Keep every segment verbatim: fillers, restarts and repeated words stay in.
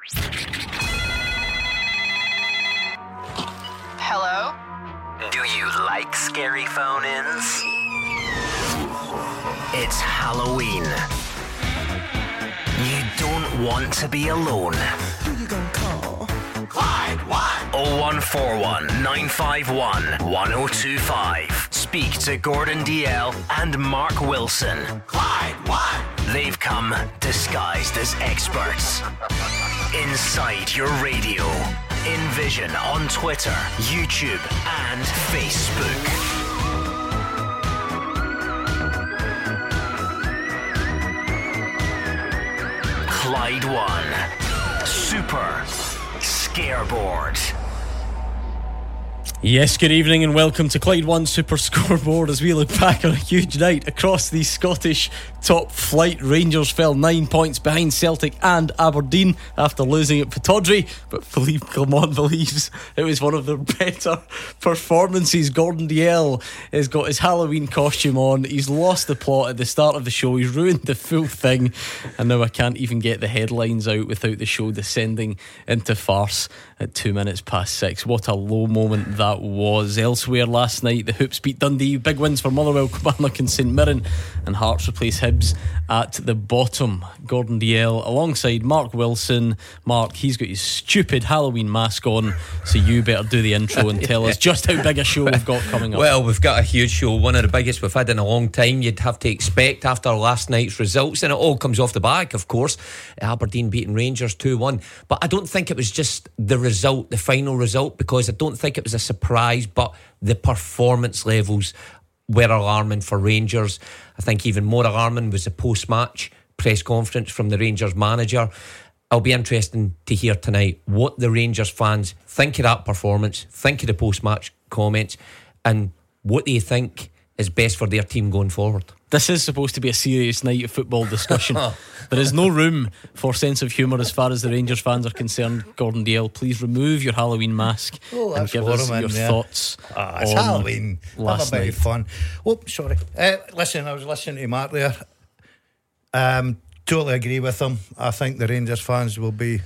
Hello? Do you like scary phone-ins? It's Halloween. You don't want to be alone. Who you gonna call? Clyde one oh one four one nine five one one oh two five. Speak to Gordon D L and Mark Wilson. Clyde one. They've come disguised as experts. Inside your radio. In Vision on Twitter, YouTube and Facebook. Clyde One Super Scareboard. Yes, good evening and welcome to Clyde One Super Scoreboard as we look back on a huge night across the Scottish top flight. Rangers fell nine points behind Celtic and Aberdeen after losing at Pittodrie, but Philippe Clement believes it was one of their better performances. Gordon D L has got his Halloween costume on. He's lost the plot at the start of the show. He's ruined the full thing, and now I can't even get the headlines out without the show descending into farce at two minutes past six. What a low moment that was. Elsewhere last night, the Hoops beat Dundee. Big wins for Motherwell, Kilmarnock and St Mirren, and Hearts replace Hibs at the bottom. Gordon D L alongside Mark Wilson. Mark, he's got his stupid Halloween mask on, so you better do the intro and tell us just how big a show we've got coming up. Well, we've got a huge show, one of the biggest we've had in a long time, you'd have to expect after last night's results, and it all comes off the back, of course. Aberdeen beating Rangers two one, but I don't think it was just the result, the final result, because I don't think it was a surprise, but the performance levels were alarming for Rangers. I think even more alarming was the post-match press conference from the Rangers manager. It'll be interesting to hear tonight what the Rangers fans think of that performance, think of the post-match comments, and what do you think is best for their team going forward. This is supposed to be a serious night of football discussion. There is no room for sense of humour as far as the Rangers fans are concerned. Gordon D L, please remove your Halloween mask oh, and give us your there. thoughts. Ah, it's on Halloween. Last Have a bit night. of fun. Oh, sorry. Uh, listen, I was listening to Mark there. Um, totally agree with him. I think the Rangers fans will be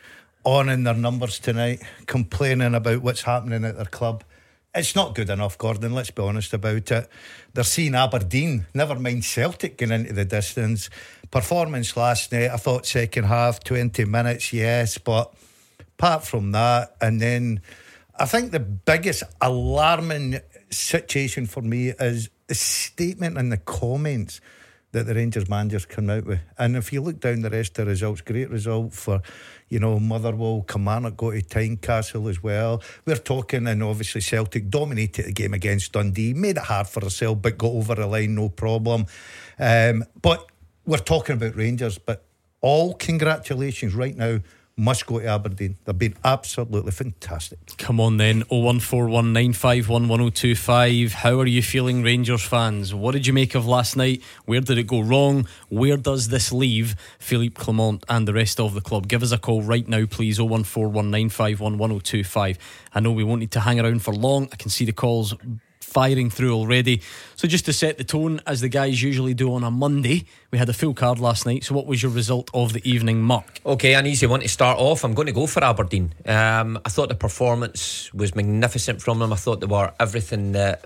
on in their numbers tonight, complaining about what's happening at their club. It's not good enough, Gordon, let's be honest about it. They're seeing Aberdeen, never mind Celtic, going into the distance. Performance last night, I thought second half, twenty minutes, yes, but apart from that, and then I think the biggest alarming situation for me is the statement and the comments that the Rangers managers come out with. And if you look down the rest of the results, great result for, you know, Motherwell, Kilmarnock go to Tynecastle as well. We're talking, and obviously Celtic dominated the game against Dundee, made it hard for themselves, but got over the line, no problem. Um, but we're talking about Rangers, but all congratulations right now must go to Aberdeen. They've been absolutely fantastic. Come on then, oh one four one nine five one one oh two five. How are you feeling, Rangers fans? What did you make of last night? Where did it go wrong? Where does this leave Philippe Clement and the rest of the club? Give us a call right now please, oh one four one nine five one one oh two five. I know we won't need to hang around for long. I can see the calls firing through already. So just to set the tone, as the guys usually do on a Monday, we had a full card last night. So what was your result of the evening, Mark? Okay, an easy one to start off. I'm going to go for Aberdeen. um, I thought the performance was magnificent from them. I thought they were everything that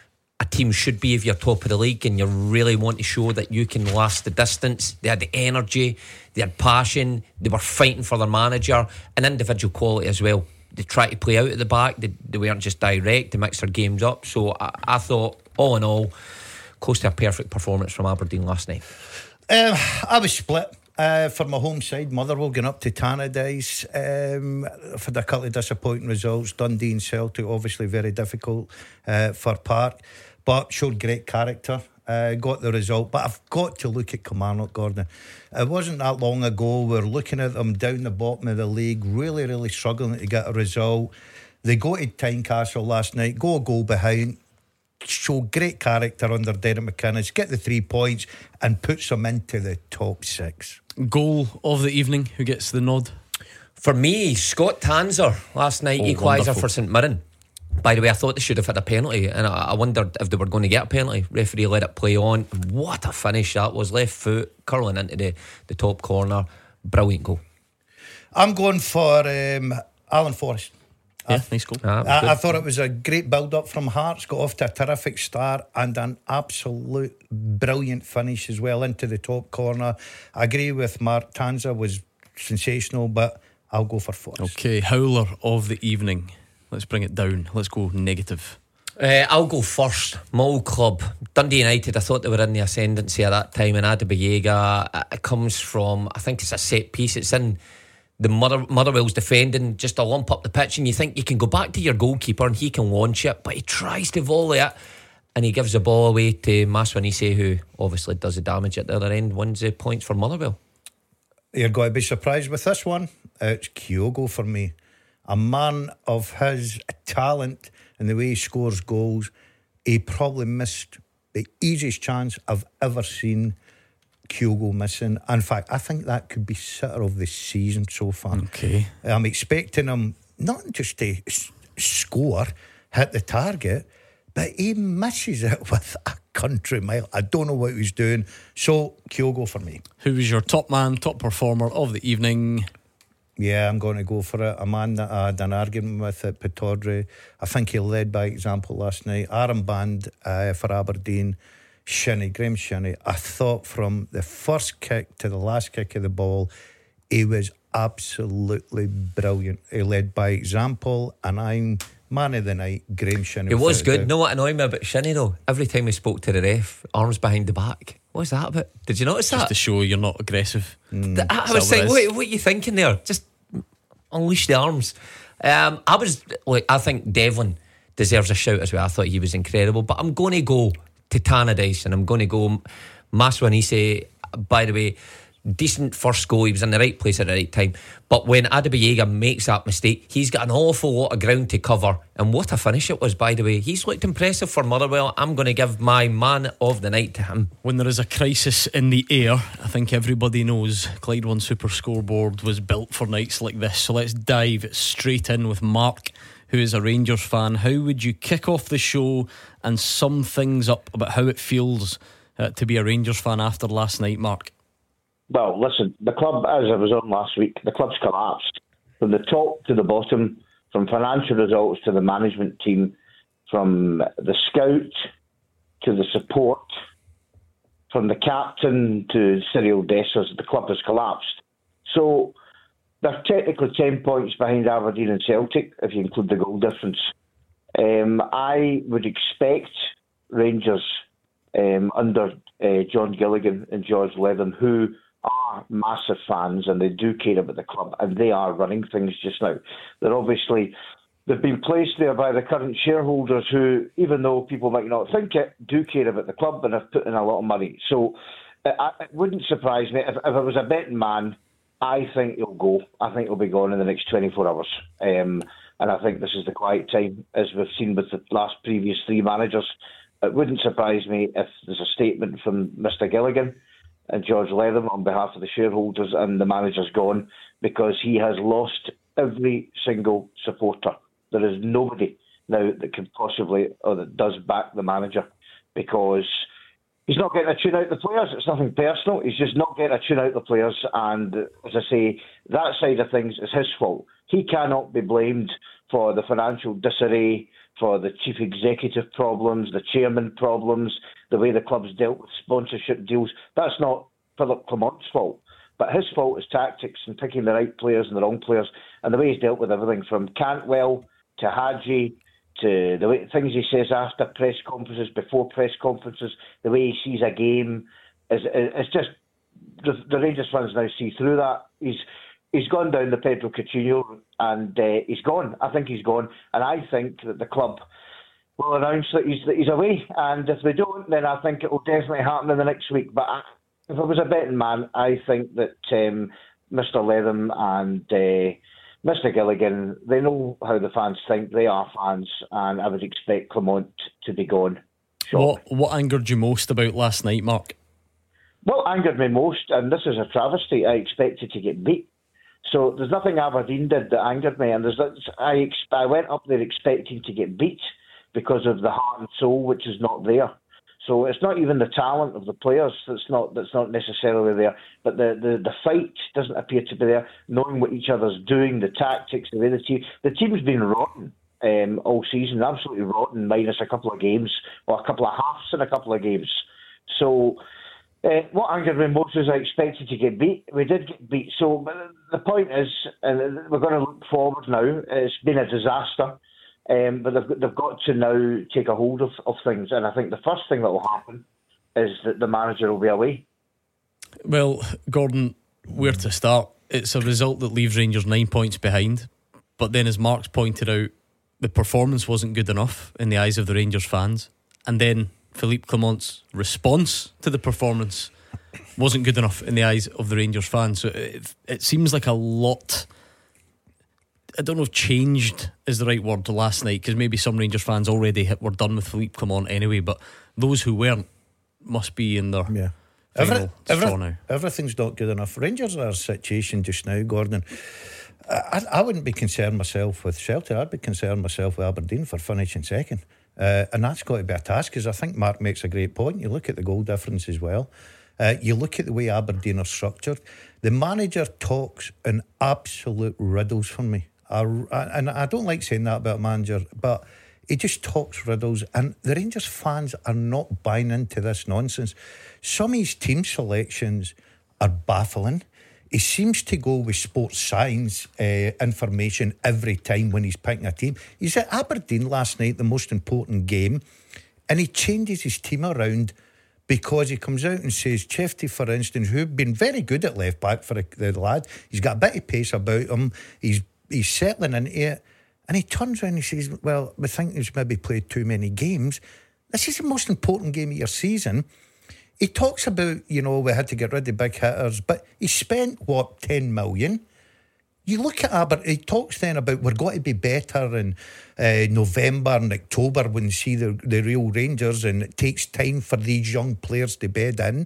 a team should be if you're top of the league and you really want to show that you can last the distance. They had the energy, they had passion, they were fighting for their manager, and individual quality as well. They tried to play out at the back. They, they weren't just direct. They mixed their games up. So I, I thought, all in all, close to a perfect performance from Aberdeen last night. Um, I was split. Uh, for my home side, Motherwell going up to Tannadice. Um, I've had a couple of disappointing results. Dundee and Celtic, obviously very difficult uh, for Park, but showed great character. Uh, got the result, but I've got to look at Kilmarnock, Gordon. It wasn't that long ago we were looking at them down the bottom of the league, really, really struggling to get a result. They go to Tynecastle last night, go a goal behind, show great character under Derek McInnes, get the three points and puts them into the top six. Goal of the evening, who gets the nod? For me, Scott Tanser last night, Oh, equaliser wonderful. for St Mirren. By the way, I thought they should have had a penalty, and I, I wondered if they were going to get a penalty. Referee let it play on. What a finish that was. Left foot curling into the, the top corner. Brilliant goal. I'm going for um, Alan Forrest. Yeah, I, nice goal. Ah, I, I thought it was a great build-up from Hearts, got off to a terrific start and an absolute brilliant finish as well into the top corner. I agree with Mark, Tanza was sensational, but I'll go for Forrest. Okay, howler of the evening. Let's bring it down. Let's go negative. Uh, I'll go first. My old club, Dundee United. I thought they were in the ascendancy at that time, and Adebayoga, it comes from, I think it's a set piece. It's in the Mother, Motherwell's defending, just a lump up the pitch, and you think you can go back to your goalkeeper and he can launch it, but he tries to volley it and he gives the ball away to Maswanise, who obviously does the damage at the other end, wins the points for Motherwell. You're going to be surprised with this one. It's Kyogo for me. A man of his talent and the way he scores goals, he probably missed the easiest chance I've ever seen Kyogo missing. In fact, I think that could be sitter of the season so far. Okay. I'm expecting him not just to s- score, hit the target, but he misses it with a country mile. I don't know what he's doing. So, Kyogo for me. Who was your top man, top performer of the evening? Yeah, I'm going to go for it. A man that I had an argument with at Pittodrie. I think he led by example last night. Aaron Band uh, for Aberdeen. Shinnie, Graham Shinnie. I thought from the first kick to the last kick of the ball, he was absolutely brilliant. He led by example, and I'm man of the night, Graham Shinnie. It was good. Know what annoyed me about Shinnie though? Every time we spoke to the ref, arms behind the back. What was that about? Did you notice Just that? to show you're not aggressive. Mm. I, I was saying, what, what are you thinking there? Just unleash the arms. Um, I was like, I think Devlin deserves a shout as well. I thought he was incredible, but I'm going to go to Tannadice, and I'm going to go Maswanise. By the way, decent first goal. He was in the right place at the right time. But when Adebayoga makes that mistake, he's got an awful lot of ground to cover. And what a finish it was, by the way. He's looked impressive for Motherwell. I'm going to give my man of the night to him. When there is a crisis in the air, I think everybody knows Clyde One Super Scoreboard was built for nights like this. So let's dive straight in with Mark, who is a Rangers fan. How would you kick off the show and sum things up about how it feels uh, to be a Rangers fan after last night, Mark? Well, listen, the club, as I was on last week, the club's collapsed. From the top to the bottom, from financial results to the management team, from the scout to the support, from the captain to Cyril Dessers, the club has collapsed. So they're technically ten points behind Aberdeen and Celtic, if you include the goal difference. Um, I would expect Rangers um, under uh, John Gilligan and George Leatham, who are massive fans and they do care about the club, and they are running things just now. They're obviously, they've been placed there by the current shareholders who, even though people might not think it, do care about the club and have put in a lot of money. So it, it wouldn't surprise me if, if I was a betting man. I think he'll go. I think he'll be gone in the next twenty-four hours. Um, and I think this is the quiet time, as we've seen with the last previous three managers. It wouldn't surprise me if there's a statement from Mister Gilligan and George Leatham on behalf of the shareholders and the manager's gone, because he has lost every single supporter. There is nobody now that can possibly, or that does back the manager, because he's not getting a tune out the players. It's nothing personal. He's just not getting a tune out the players. And as I say, that side of things is his fault. He cannot be blamed for the financial disarray, for the chief executive problems, the chairman problems, the way the club's dealt with sponsorship deals. That's not Philip Clement's fault. But his fault is tactics and picking the right players and the wrong players, and the way he's dealt with everything from Cantwell to Hadji, to the way, things he says after press conferences, before press conferences, the way he sees a game, is it's just the, the Rangers fans now see through that. He's he's gone down the Pedro Coutinho route, and uh, he's gone. I think he's gone, and I think that the club will announce that he's that he's away. And if they don't, then I think it will definitely happen in the next week. But I, if I was a betting man, I think that um, Mister Leatham and Uh, Mister Gilligan, they know how the fans think. They are fans, and I would expect Clement to be gone. What what angered you most about last night, Mark? What angered me most, and this is a travesty, I expected to get beat. So there's nothing Aberdeen did that angered me, and there's I I went up there expecting to get beat because of the heart and soul, which is not there. So it's not even the talent of the players that's not that's not necessarily there, but the, the, the fight doesn't appear to be there. Knowing what each other's doing, the tactics, the way the team the team's been rotten um, all season, absolutely rotten, minus a couple of games or a couple of halves in a couple of games. So uh, what angered me most was I expected to get beat. We did get beat. So the point is, and we're going to look forward now. It's been a disaster. Um, but they've, they've got to now take a hold of, of things. And I think the first thing that will happen is that the manager will be away. Well, Gordon, where to start? It's a result that leaves Rangers nine points behind. But then, as Mark's pointed out, the performance wasn't good enough in the eyes of the Rangers fans. And then Philippe Clement's response to the performance wasn't good enough in the eyes of the Rangers fans. So it, it seems like a lot... I don't know if changed is the right word last night, because maybe some Rangers fans already hit, were done with Philippe Clement anyway, but those who weren't must be in their yeah. final every, straw now. Everything's not good enough. Rangers are a situation just now, Gordon. I, I wouldn't be concerned myself with Celtic. I'd be concerned myself with Aberdeen for finishing second, uh, and that's got to be a task, because I think Mark makes a great point. You look at the goal difference as well. Uh, you look at the way Aberdeen are structured. The manager talks in absolute riddles for me. I, and I don't like saying that about a manager, but he just talks riddles, and the Rangers fans are not buying into this nonsense. Some of his team selections are baffling. He seems to go with sports science uh, information every time when he's picking a team. He's at Aberdeen last night, the most important game, and he changes his team around because he comes out and says Chefty, for instance, who's been very good at left back for the, the lad, he's got a bit of pace about him, he's He's settling into it, and he turns around and he says, well, we think he's maybe played too many games. This is the most important game of your season. He talks about, you know, we had to get rid of big hitters, but he spent, what, ten million? You look at Aberdeen, he talks then about we're going to be better in uh, November and October when you see the, the real Rangers, and it takes time for these young players to bed in.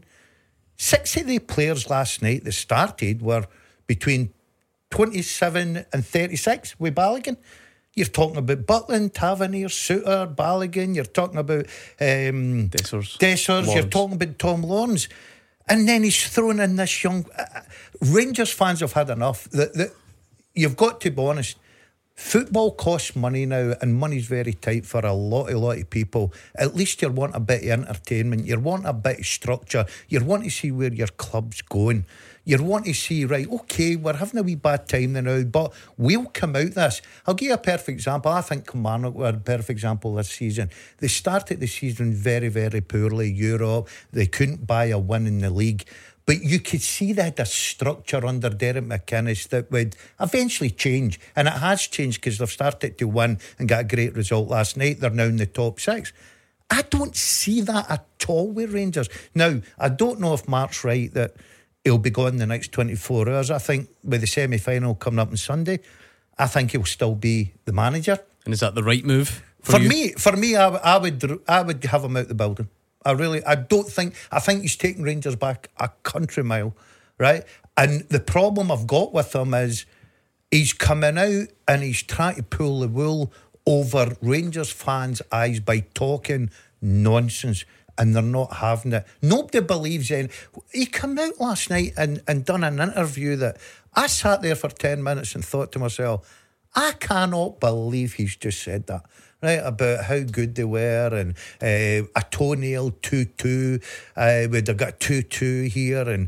Six of the players last night that started were between twenty-seven and thirty-six with Balogun. You're talking about Butland, Tavernier, Suter, Balogun. You're talking about um, Dessers, Dessers. You're talking about Tom Lawrence. And then he's thrown in this young... Uh, Rangers fans have had enough. The, the, you've got to be honest. Football costs money now, and money's very tight for a lot, a lot of people. At least you want a bit of entertainment. You want a bit of structure. You want to see where your club's going. You want to see, right, okay, we're having a wee bad time now, but we'll come out this. I'll give you a perfect example. I think Kilmarnock were a perfect example this season. They started the season very, very poorly. Europe, they couldn't buy a win in the league. But you could see they had a structure under Derek McInnes that would eventually change. And it has changed because they've started to win and got a great result last night. They're now in the top six. I don't see that at all with Rangers. Now, I don't know if Mark's right that he'll be gone the next twenty-four hours. I think with the semi-final coming up on Sunday, I think he'll still be the manager. And is that the right move for, for you? me? For me, I, I would I would have him out the building. I really, I don't think, I think he's taking Rangers back a country mile, right? And the problem I've got with him is he's coming out and he's trying to pull the wool over Rangers fans' eyes by talking nonsense, and they're not having it. Nobody believes in. He came out last night and, and done an interview that I sat there for ten minutes and thought to myself, I cannot believe he's just said that. Right, about how good they were, and uh, a toenail two two, uh, we'd have got two two here, and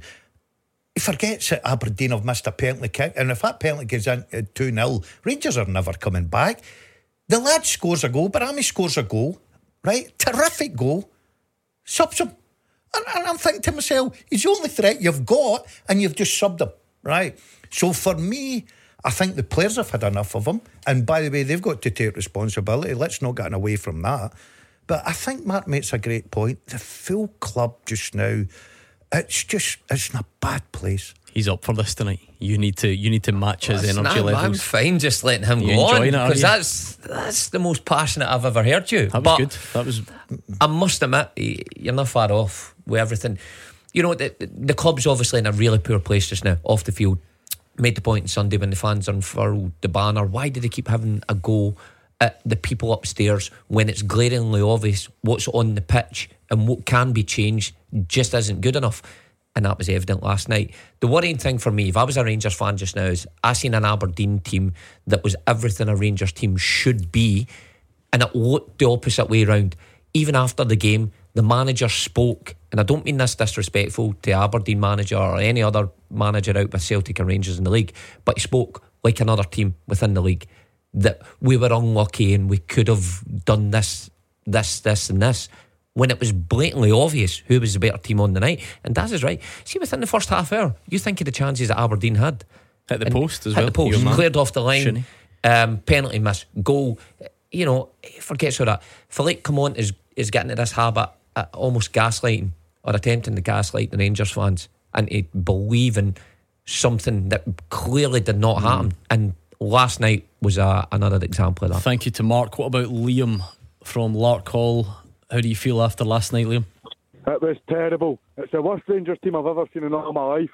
he forgets that Aberdeen have missed a penalty kick, and if that penalty goes in at two nil, Rangers are never coming back. The lad scores a goal, Barami scores a goal, right? Terrific goal, subs him. And, and I'm thinking to myself, he's the only threat you've got, and you've just subbed him, right? So for me, I think the players have had enough of him. And by the way, they've got to take responsibility. Let's not get away from that. But I think Mark makes a great point. The full club just now, it's just, it's in a bad place. He's up for this tonight. You need to you need to match his Listen, energy I'm, levels. I'm fine just letting him You go on, enjoying it, are because you? that's that's the most passionate I've ever heard you. That was But good. That was. I must admit, you're not far off with everything. You know, the, the club's obviously in a really poor place just now, off the field. Made the point on Sunday when the fans unfurled the banner. Why do they keep having a go at the people upstairs when it's glaringly obvious what's on the pitch and what can be changed just isn't good enough. And that was evident last night. The worrying thing for me, if I was a Rangers fan just now, is I seen an Aberdeen team that was everything a Rangers team should be, and it looked the opposite way round. Even after the game, the manager spoke, and I don't mean this disrespectful to Aberdeen manager or any other manager out with Celtic and Rangers in the league, but he spoke like another team within the league, that we were unlucky and we could have done this, this, this and this, when it was blatantly obvious who was the better team on the night. And Daz is right. See, within the first half hour, you think of the chances that Aberdeen had. Hit the and post as hit well. the post, cleared off the line, um, penalty miss, goal. You know, forget so that Philippe Clement is, is getting into this habit at almost gaslighting or attempting to gaslight the Rangers fans into believing something that clearly did not happen. Mm. And last night was a, another example of that. Thank you to Mark. What about Liam from Lark Hall? How do you feel after last night, Liam? It was terrible. It's the worst Rangers team I've ever seen in all my life.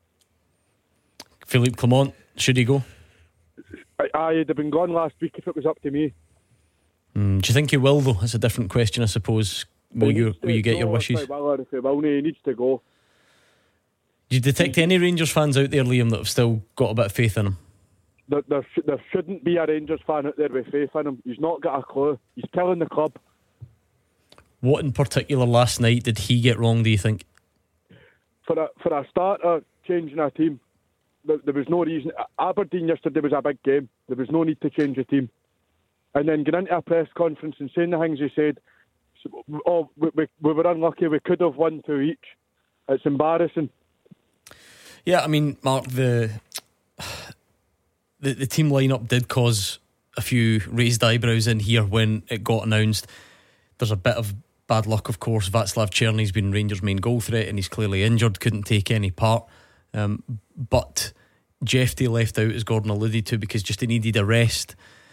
Philippe Clement, should he go? I, I'd have been gone last week if it was up to me. Mm, do you think he will, though? That's a different question, I suppose. Will you will you get your wishes? Well, if he will, he needs to go. Do you detect any Rangers fans out there, Liam, that have still got a bit of faith in him? There, there, sh- there shouldn't be a Rangers fan out there with faith in him. He's not got a clue. He's killing the club. What in particular last night did he get wrong, do you think? For a, for a starter, changing a team, there, there was no reason. Aberdeen yesterday was a big game. There was no need to change the team. And then getting into a press conference and saying the things he said, oh, we, we, we were unlucky, we could have won two each. It's embarrassing. Yeah, I mean, Mark, the the, the team lineup did cause a few raised eyebrows in here when it got announced. There's a bit of bad luck, of course. Václav Černy's been Rangers' main goal threat and he's clearly injured, couldn't take any part. Um, but Jefty left out, as Gordon alluded to, because just he needed a rest.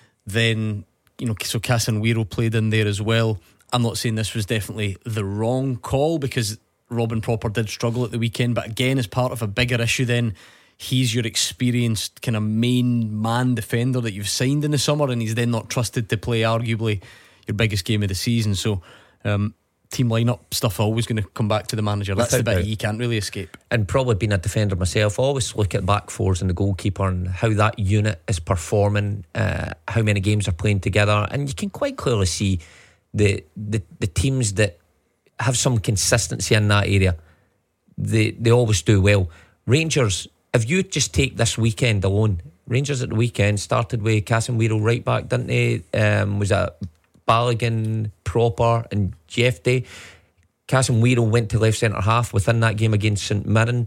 Then, you know, so Casemiro played in there as well. I'm not saying this was definitely the wrong call, because Robin Proper did struggle at the weekend, but again, as part of a bigger issue, then he's your experienced kind of main man defender that you've signed in the summer, and he's then not trusted to play arguably your biggest game of the season. So um, team lineup stuff always going to come back to the manager. That's Without the bit doubt. you can't really escape. And probably being a defender myself, I always look at back fours and the goalkeeper and how that unit is performing, uh, how many games are playing together, and you can quite clearly see the the, the teams that have some consistency in that area, they they always do well. Rangers, if you just take this weekend alone, Rangers at the weekend started with Casemiro right back, didn't they? Um, was it Balogun, Proper and Jefty? Casemiro went to left centre half within that game against St Mirren,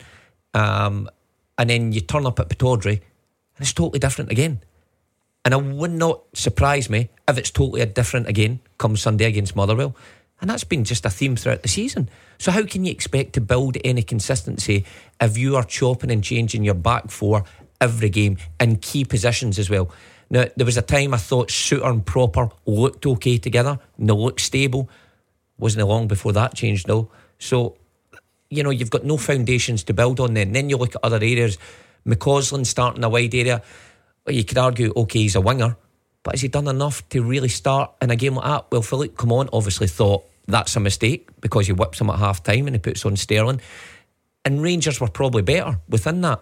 um, and then you turn up at Pittodrie and it's totally different again. And it would not surprise me if it's totally different again come Sunday against Motherwell. And that's been just a theme throughout the season. So how can you expect to build any consistency if you are chopping and changing your back four every game in key positions as well? Now, there was a time I thought Suter and Proper looked okay together and they looked stable. Wasn't long before that changed though. So, you know, you've got no foundations to build on then. Then you look at other areas. McCausland starting a wide area. Well, you could argue, okay, he's a winger, but has he done enough to really start in a game like that? Well, Philippe Clement obviously thought that's a mistake because he whips him at half time and he puts on Sterling. And Rangers were probably better within that.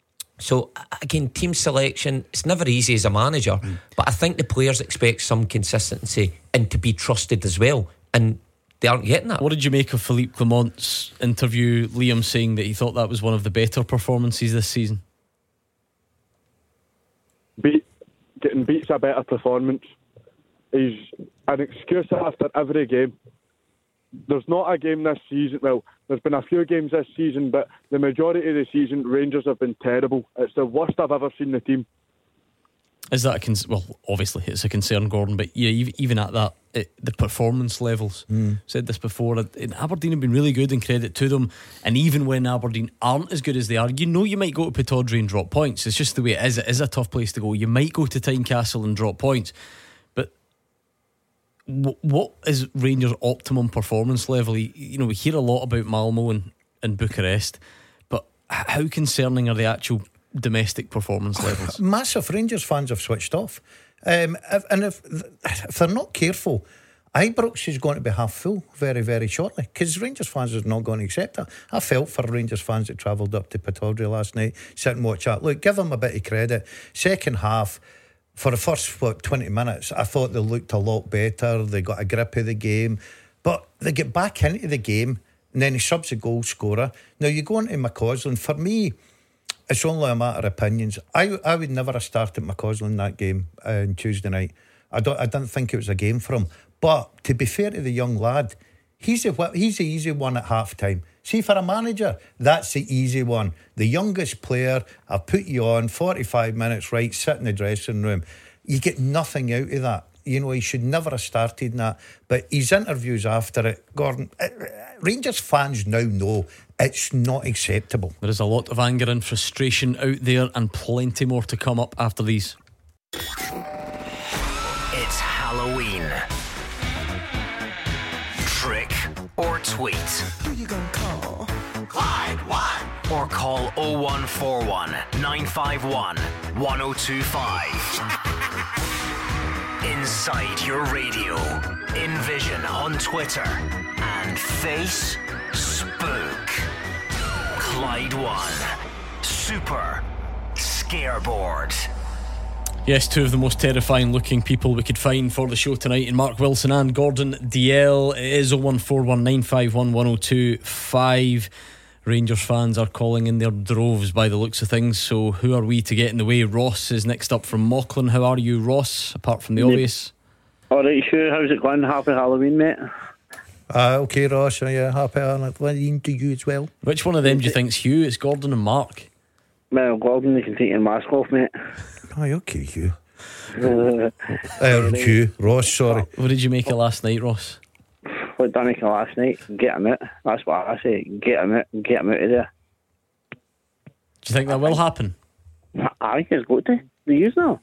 So again, team selection, it's never easy as a manager, mm. but I think the players expect some consistency and to be trusted as well, and they aren't getting that. What did you make of Philippe Clement's interview, Liam, saying that he thought that was one of the better performances this season? Beat, getting beat's a better performance. He's an excuse after every game. There's not a game this season. Well, there's been a few games this season, but the majority of the season, Rangers have been terrible. It's the worst I've ever seen the team. Is that a concern? Well, obviously it's a concern, Gordon, but yeah, even at that, it, the performance levels, mm. said this before, Aberdeen have been really good, and credit to them. And even when Aberdeen aren't as good as they are, you know you might go to Pittodrie and drop points. It's just the way it is. It is a tough place to go. You might go to Tynecastle and drop points, but w- what is Rangers' optimum performance level? You know, we hear a lot about Malmo and, and Bucharest, but how concerning are the actual domestic performance levels. Massive. Rangers fans have switched off. Um, if, and if, if they're not careful, Ibrox is going to be half full very, very shortly, because Rangers fans are not going to accept that. I felt for Rangers fans that travelled up to Pittodrie last night, sit and watch that. Look, give them a bit of credit. Second half, for the first, what, twenty minutes, I thought they looked a lot better. They got a grip of the game. But they get back into the game, and then he subs a goal scorer. Now, you go into McCausland. For me, it's only a matter of opinions. I I would never have started McCausland that game on Tuesday night. I don't. I didn't think it was a game for him. But to be fair to the young lad, he's a he's the easy one at half time. See, for a manager, that's the easy one. The youngest player, I put you on forty-five minutes, right? Sit in the dressing room. You get nothing out of that. You know, he should never have started in that. But his interviews after it, Gordon, Rangers fans now know it's not acceptable. There is a lot of anger and frustration out there, and plenty more to come up after these. It's Halloween. Trick or tweet. Who you gonna call? Clyde one. Or call oh one four one, nine five one, one oh two five. Inside your radio, in Vision on Twitter, and Face Spook. Clyde One Super Scareboard. Yes, two of the most terrifying looking people we could find for the show tonight in Mark Wilson and Gordon Dalziel. It is oh one four one, nine five one, one oh two five. Rangers fans are calling in their droves by the looks of things, so who are we to get in the way? Ross is next up from Mauchline. How are you, Ross, apart from the obvious? Alright, sure, how's it going? Happy Halloween, mate. Uh, okay, Ross, are you happy Halloween to you as well? Which one of them do you think's Hugh? It's Gordon and Mark. Well, Gordon, you can take your mask off, mate. Aye, okay, Hugh. uh, uh, Hugh, Ross, sorry. What did you make of last night, Ross? What did I make of last night? Get him out. That's what I say. Get him out. Get him out of there. Do you think that will happen? I think it's got to. Do you know?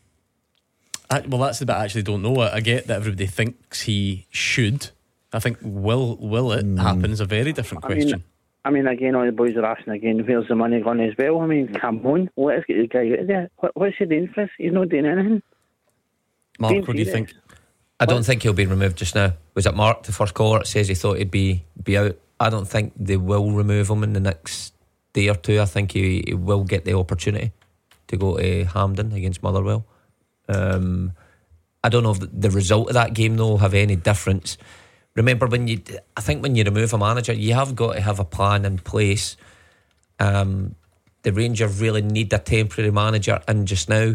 I, well, that's the bit I actually don't know. I get that everybody thinks he should. I think will will it mm. happen is a very different question. I mean, I mean, again, all the boys are asking again, where's the money gone as well? I mean, come on, let us get the guy out of there. What, what's he doing for us? He's not doing anything. Mark, what do you think? I don't think he'll be removed just now. Was it Mark, the first caller, that says he thought he'd be be out? I don't think they will remove him in the next day or two. I think he, he will get the opportunity to go to Hampden against Motherwell. Um, I don't know if the, the result of that game though will have any difference. Remember, when you, I think when you remove a manager, you have got to have a plan in place. Um, the Rangers really need a temporary manager, and just now,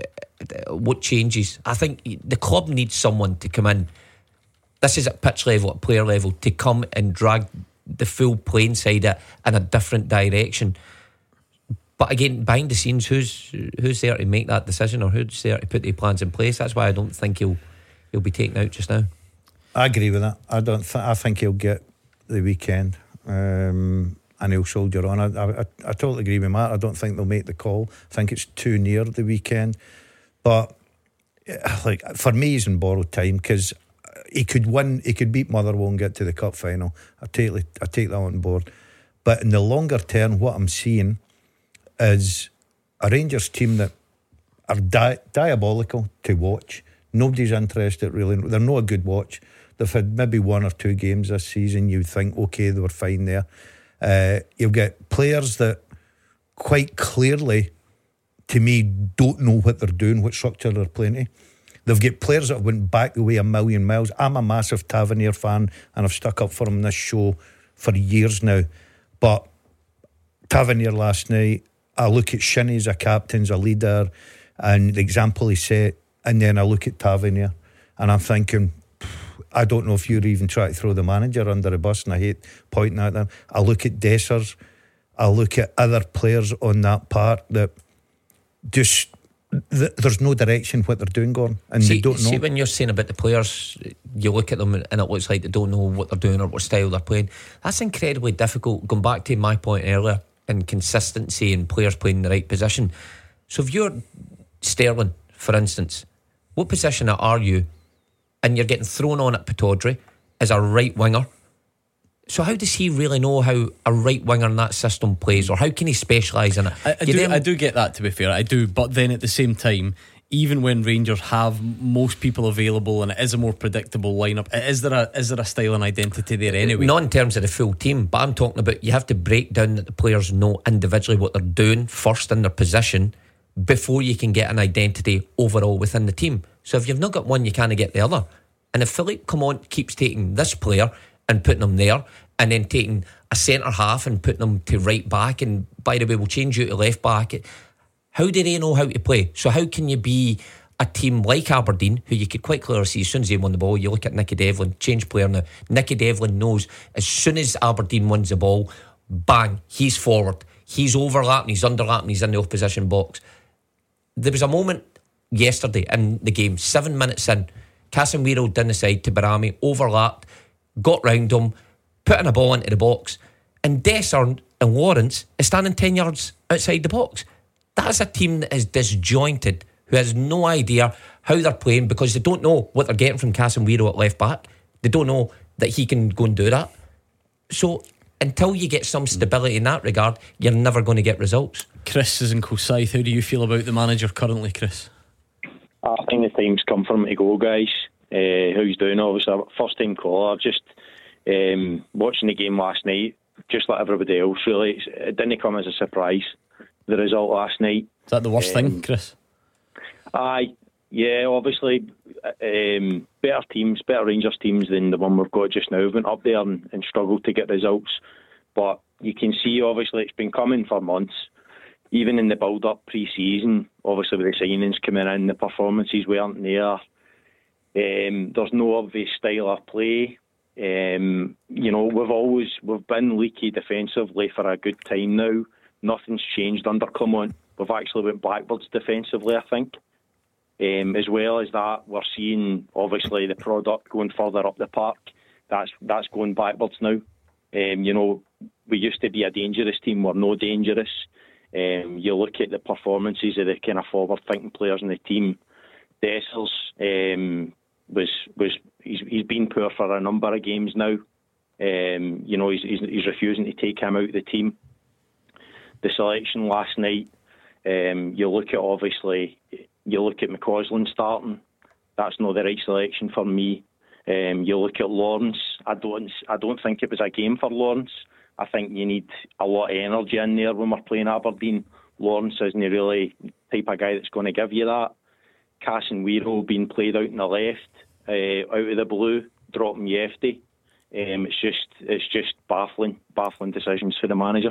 what changes? I think the club needs someone to come in. This is at pitch level, at player level, to come and drag the full playing side in a different direction. But again, behind the scenes, who's who's there to make that decision, or who's there to put the plans in place? That's why I don't think he'll he'll be taken out just now. I agree with that. I don't. Th- I think he'll get the weekend, um, and he'll soldier on. I, I, I totally agree with Matt. I don't think they'll make the call. I think it's too near the weekend. But like for me, he's in borrowed time, because he could win. He could beat Motherwell and get to the cup final. I take I take that on board. But in the longer term, what I'm seeing is a Rangers team that are di- diabolical to watch. Nobody's interested really. They're not a good watch. They've had maybe one or two games this season. You'd think, okay, they were fine there. Uh, you'll get players that quite clearly, to me, don't know what they're doing, what structure they're playing to. They've got players that went back the way a million miles. I'm a massive Tavernier fan, and I've stuck up for him in this show for years now. But Tavernier last night, I look at Shinnie as a captain, as a leader, and the example he set, and then I look at Tavernier, and I'm thinking, I don't know if you're even trying to throw the manager under the bus, and I hate pointing at them. I look at Dessers, I look at other players on that part that just th- there's no direction what they're doing, Gordon, and see, they don't know. See, when you're saying about the players, you look at them and it looks like they don't know what they're doing or what style they're playing. That's incredibly difficult. Going back to my point earlier, and consistency and players playing in the right position. So if you're Sterling, for instance, what position are you? And you're getting thrown on at Pittodrie as a right winger. So how does he really know how a right winger in that system plays, or how can he specialise in it? I, I, do, then, I do get that, to be fair, I do. But then at the same time, even when Rangers have most people available and it is a more predictable lineup, is there a is there a style and identity there anyway? Not in terms of the full team, but I'm talking about you have to break down that the players know individually what they're doing first in their position before you can get an identity overall within the team. So if you've not got one, you can't get the other. And if Philippe Clement keeps taking this player and putting them there, and then taking a centre half and putting them to right back, and by the way, we'll change you to left back, how do they know how to play? So how can you be a team like Aberdeen, who you could quite clearly see as soon as they won the ball, you look at Nicky Devlin, change player now, Nicky Devlin knows as soon as Aberdeen wins the ball, bang, he's forward, he's overlapping, he's underlapping, he's in the opposition box. There was a moment yesterday in the game, seven minutes in, Casemiro down the side to Barami, overlapped, got round him, putting a ball into the box, and Dessern and Lawrence is standing ten yards outside the box. That's a team that is disjointed, who has no idea how they're playing, because they don't know what they're getting from Casemiro at left back. They don't know that he can go and do that. So until you get some stability in that regard, you're never going to get results. Chris is in Kilsyth. How do you feel about the manager currently, Chris? I think the time's come for him to go, guys. Uh, how he's doing, obviously, first time caller. Just um, watching the game last night, just like everybody else, really, it didn't come as a surprise, the result last night. Is that the worst um, thing, Chris? Aye, yeah, obviously, um, better teams, better Rangers teams than the one we've got just now went up there and, and struggled to get results. But you can see, obviously, it's been coming for months. Even in the build-up pre-season, obviously with the signings coming in, the performances weren't there. Um, there's no obvious style of play. Um, you know, we've always we've been leaky defensively for a good time now. Nothing's changed under Clement. We've actually went backwards defensively, I think. Um, as well as that, we're seeing obviously the product going further up the park. That's that's going backwards now. Um, you know, we used to be a dangerous team. We're no dangerous. Um, you look at the performances of the kind of forward-thinking players in the team. Dessers um, was was he's he's been poor for a number of games now. Um, you know, he's, he's he's refusing to take him out of the team. The selection last night. Um, you look at obviously, you look at McCausland starting. That's not the right selection for me. Um, you look at Lawrence. I don't I don't think it was a game for Lawrence. I think you need a lot of energy in there when we're playing Aberdeen. Lawrence isn't really the type of guy that's going to give you that. Casemiro being played out in the left, uh, out of the blue, dropping Yefty. Um, it's just it's just baffling, baffling decisions for the manager.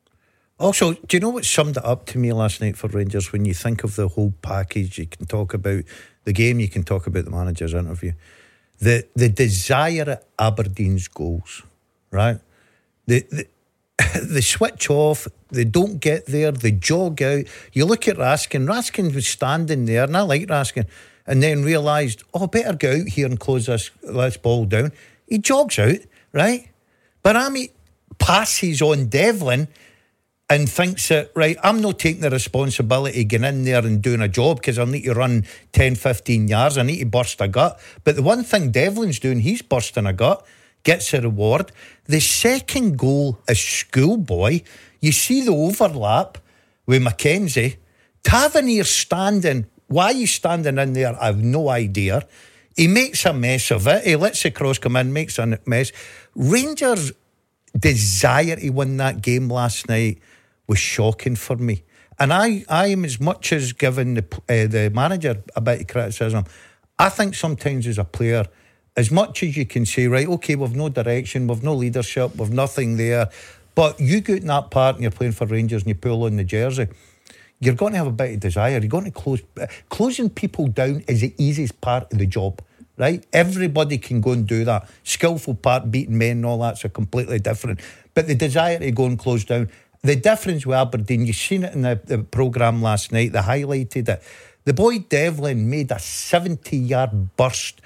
Also, do you know what summed it up to me last night for Rangers? When you think of the whole package, you can talk about the game, you can talk about the manager's interview. The the desire at Aberdeen's goals, right? The, the, they switch off, they don't get there, they jog out. You look at Raskin, Raskin was standing there, and I like Raskin, and then realised, oh, better go out here and close this, this ball down. He jogs out, right? Barami passes on Devlin and thinks that, right, I'm not taking the responsibility getting in there and doing a job because I need to run ten, fifteen yards, I need to burst a gut. But the one thing Devlin's doing, he's bursting a gut, gets a reward. The second goal is schoolboy. You see the overlap with Mackenzie. Tavernier standing. Why he's standing in there, I have no idea. He makes a mess of it. He lets the cross come in, makes a mess. Rangers' desire to win that game last night was shocking for me. And I, I am as much as giving the, uh, the manager a bit of criticism. I think sometimes as a player, as much as you can say, right, okay, we've no direction, we've no leadership, we've nothing there, but you go in that part and you're playing for Rangers and you pull on the jersey, you're going to have a bit of desire. You're going to close. Closing people down is the easiest part of the job, right? Everybody can go and do that. Skillful part, beating men and all that's a completely different. But the desire to go and close down, the difference with Aberdeen, you've seen it in the, the programme last night, they highlighted it. The boy Devlin made a seventy-yard burst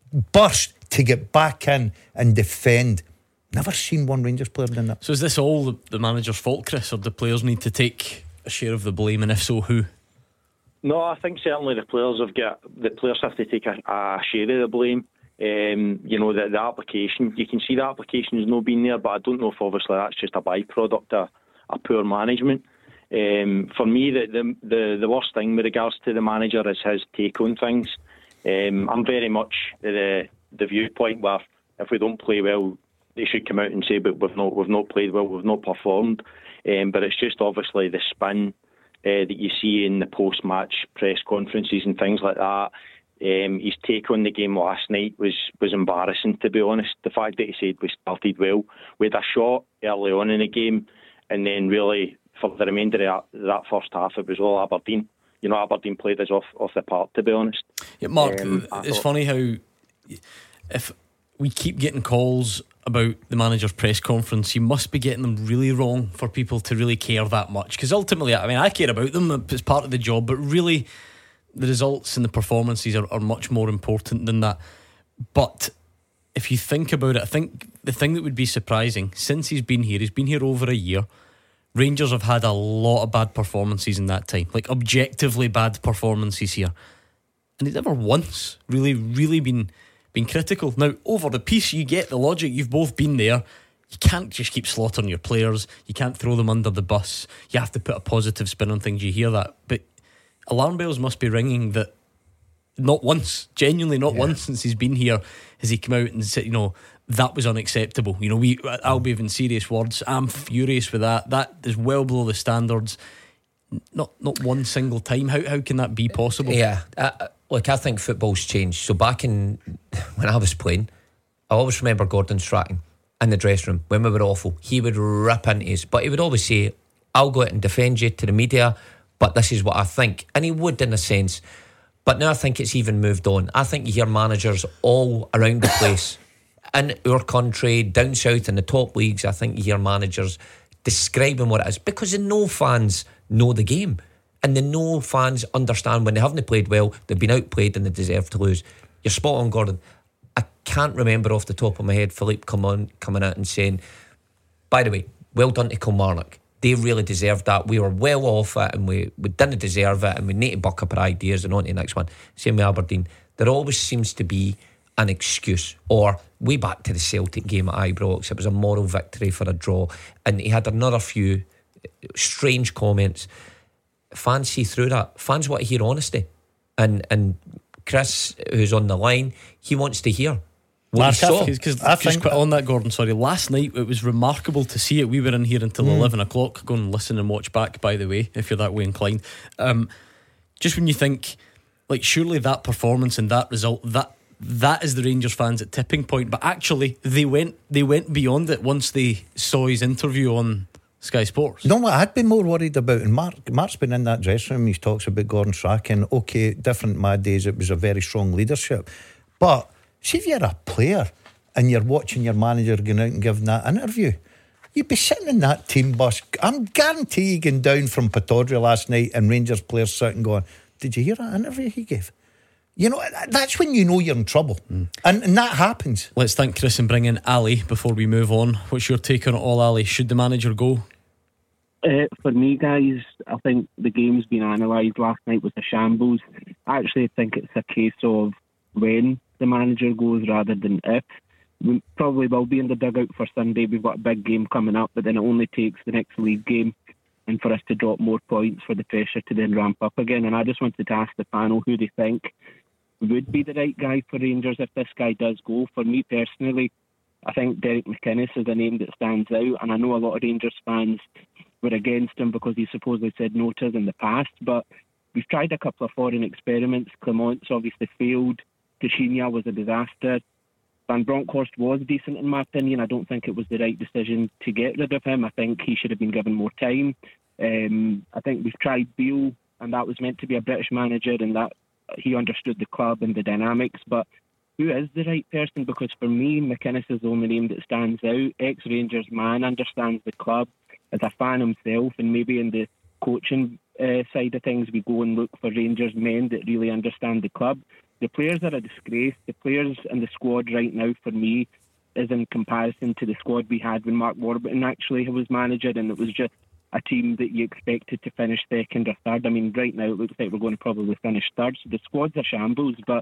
burst to get back in and defend. Never seen one Rangers player doing that. So is this all the, the manager's fault, Chris, or do players need to take a share of the blame, and if so, who? No, I think certainly the players have got the players have to take a, a share of the blame. Um, you know, the, the application, you can see the application has not been there, but I don't know if obviously that's just a byproduct of, of poor management. Um, for me, the, the the the worst thing with regards to the manager is his take on things. Um, I'm very much the the viewpoint where if we don't play well, they should come out and say, but we've not we've not played well, we've not performed. Um, but it's just obviously the spin uh, that you see in the post-match press conferences and things like that. Um, his take on the game last night was, was embarrassing, to be honest. The fact that he said we started well, we had a shot early on in the game, and then really for the remainder of that, that first half, it was all Aberdeen. You know, Aberdeen played us off, off the park, to be honest. Yeah, Mark, um, it's funny how if we keep getting calls about the manager's press conference, you must be getting them really wrong for people to really care that much. Because ultimately, I mean, I care about them, it's part of the job, but really the results and the performances are, are much more important than that. But if you think about it, I think the thing that would be surprising, since he's been here, he's been here over a year, Rangers have had a lot of bad performances in that time, like objectively bad performances here, and he's never once really really been been critical. Now over the piece, you get the logic, you've both been there. You can't just keep slaughtering your players, you can't throw them under the bus, you have to put a positive spin on things. You hear that, but alarm bells must be ringing that not once, genuinely not yeah. once since he's been here has he come out and said, you know, that was unacceptable. You know, we I'll be in serious words, I'm furious with that. That is well below the standards. Not not one single time. How how can that be possible? Yeah, uh, look, I think football's changed. So back in when I was playing, I always remember Gordon Strachan in the dressing room when we were awful. He would rip into us, but he would always say, "I'll go out and defend you to the media, but this is what I think," and he would in a sense. But now I think it's even moved on. I think you hear managers all around the place, in our country, down south in the top leagues. I think you hear managers describing what it is, because the no fans know the game, and the no fans understand when they haven't played well, they've been outplayed and they deserve to lose. You're spot on, Gordon. I can't remember off the top of my head Philippe come on, coming out and saying, by the way, well done to Kilmarnock, they really deserved that, we were well off it and we, we didn't deserve it and we need to buck up our ideas and on to the next one. Same with Aberdeen. There always seems to be an excuse. Or way back to the Celtic game at Ibrox, it was a moral victory for a draw, and he had another few strange comments. Fans see through that. Fans want to hear honesty, and and Chris, who's on the line, he wants to hear what Mark, he saw. Because I think put on that, Gordon, sorry, last night it was remarkable to see it. We were in here until mm. eleven o'clock. Go and listen and watch back, by the way, if you're that way inclined. Um, just when you think, like, surely that performance and that result, that that is the Rangers fans at tipping point. But actually they went they went beyond it once they saw his interview on Sky Sports. No, what I'd be more worried about, and Mark, Mark's been in that dressing room, he talks about Gordon Strachan. Okay, different mad days, it was a very strong leadership. But see if you're a player and you're watching your manager going out and giving that interview, you'd be sitting in that team bus. I'm guarantee you going down from Pittodrie last night and Rangers players sitting going, did you hear that interview he gave? You know, that's when you know you're in trouble. Mm. and, and that happens. Let's thank Chris and bring in Ali before we move on. What's your take on it all, Ali? Should the manager go? Uh, for me, guys, I think the game's been analysed. Last night was a shambles. I actually think it's a case of when the manager goes rather than if. We probably will be in the dugout for Sunday. We've got a big game coming up, but then it only takes the next league game and for us to drop more points for the pressure to then ramp up again. And I just wanted to ask the panel who they think would be the right guy for Rangers if this guy does go. For me personally, I think Derek McInnes is a name that stands out, and I know a lot of Rangers fans were against him because he supposedly said no to us in the past, but we've tried a couple of foreign experiments. Clement's obviously failed. Tichinha was a disaster. Van Bronckhorst was decent in my opinion. I don't think it was the right decision to get rid of him. I think he should have been given more time. Um, I think we've tried Beale, and that was meant to be a British manager, and that he understood the club and the dynamics, but who is the right person? Because for me, McInnes is the only name that stands out. Ex-Rangers man, understands the club, as a fan himself, and maybe in the coaching uh, side of things, we go and look for Rangers men that really understand the club. The players are a disgrace. The players in the squad right now, for me, is in comparison to the squad we had when Mark Warburton actually was manager, and it was just a team that you expected to finish second or third. I mean, right now it looks like we're going to probably finish third. So the squad's a shambles, but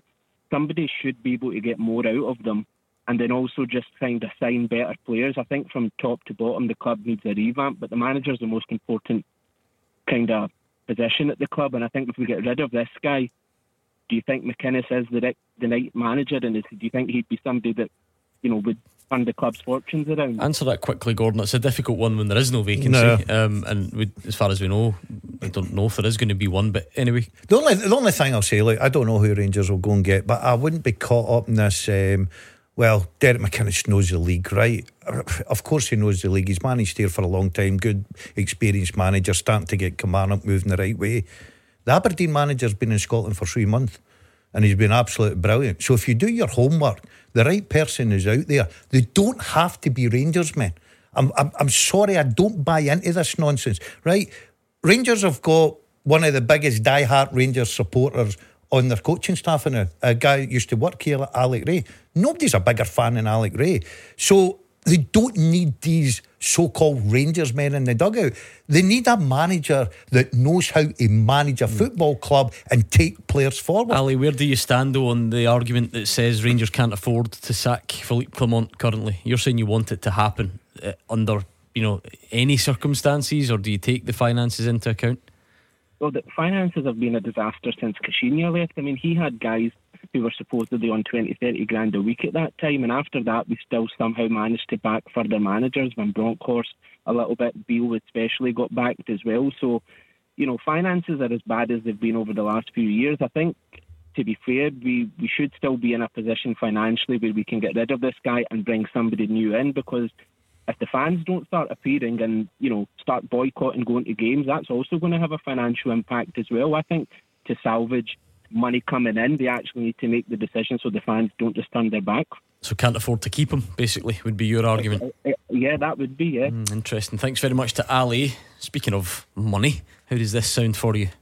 somebody should be able to get more out of them, and then also just kind of sign better players. I think from top to bottom, the club needs a revamp, but the manager's the most important kind of position at the club. And I think if we get rid of this guy, do you think McInnes is the right, the right manager? And is, do you think he'd be somebody that, you know, would turn the club's fortunes around? Answer that quickly, Gordon. It's a difficult one when there is no vacancy. No. Um, and we, as far as we know, I don't know if there is going to be one. But anyway, The only the only thing I'll say, like, I don't know who Rangers will go and get, but I wouldn't be caught up in this. Um, well, Derek McInnes knows the league, right? Of course he knows the league. He's managed here for a long time. Good, experienced manager, starting to get Kilmarnock moving the right way. The Aberdeen manager's been in Scotland for three months, and he's been absolutely brilliant. So if you do your homework, the right person is out there. They don't have to be Rangers men. I'm, I'm, I'm sorry, I don't buy into this nonsense, right? Rangers have got one of the biggest die-hard Rangers supporters on their coaching staff now. A guy who used to work here, Alec Ray. Nobody's a bigger fan than Alec Ray. So they don't need these so-called Rangers men in the dugout. They need a manager that knows how to manage a football club and take players forward. Ali, where do you stand though on the argument that says Rangers can't afford to sack Philippe Clement currently? You're saying you want it to happen uh, under, you know, any circumstances, or do you take the finances into account? Well, the finances have been a disaster since Caixinha left. I mean, he had guys who were supposedly on twenty, thirty grand a week at that time, and after that we still somehow managed to back further managers. Van Bronckhorst a little bit, Beale especially got backed as well. So, you know, finances are as bad as they've been over the last few years. I think, to be fair, we, we should still be in a position financially where we can get rid of this guy and bring somebody new in, because if the fans don't start appearing and, you know, start boycotting going to games, that's also going to have a financial impact as well. I think to salvage money coming in, they actually need to make the decision so the fans don't just turn their back. So can't afford to keep him, basically, would be your argument. Uh, uh, yeah, that would be, yeah. Mm, interesting. Thanks very much to Ali. Speaking of money, how does this sound for you?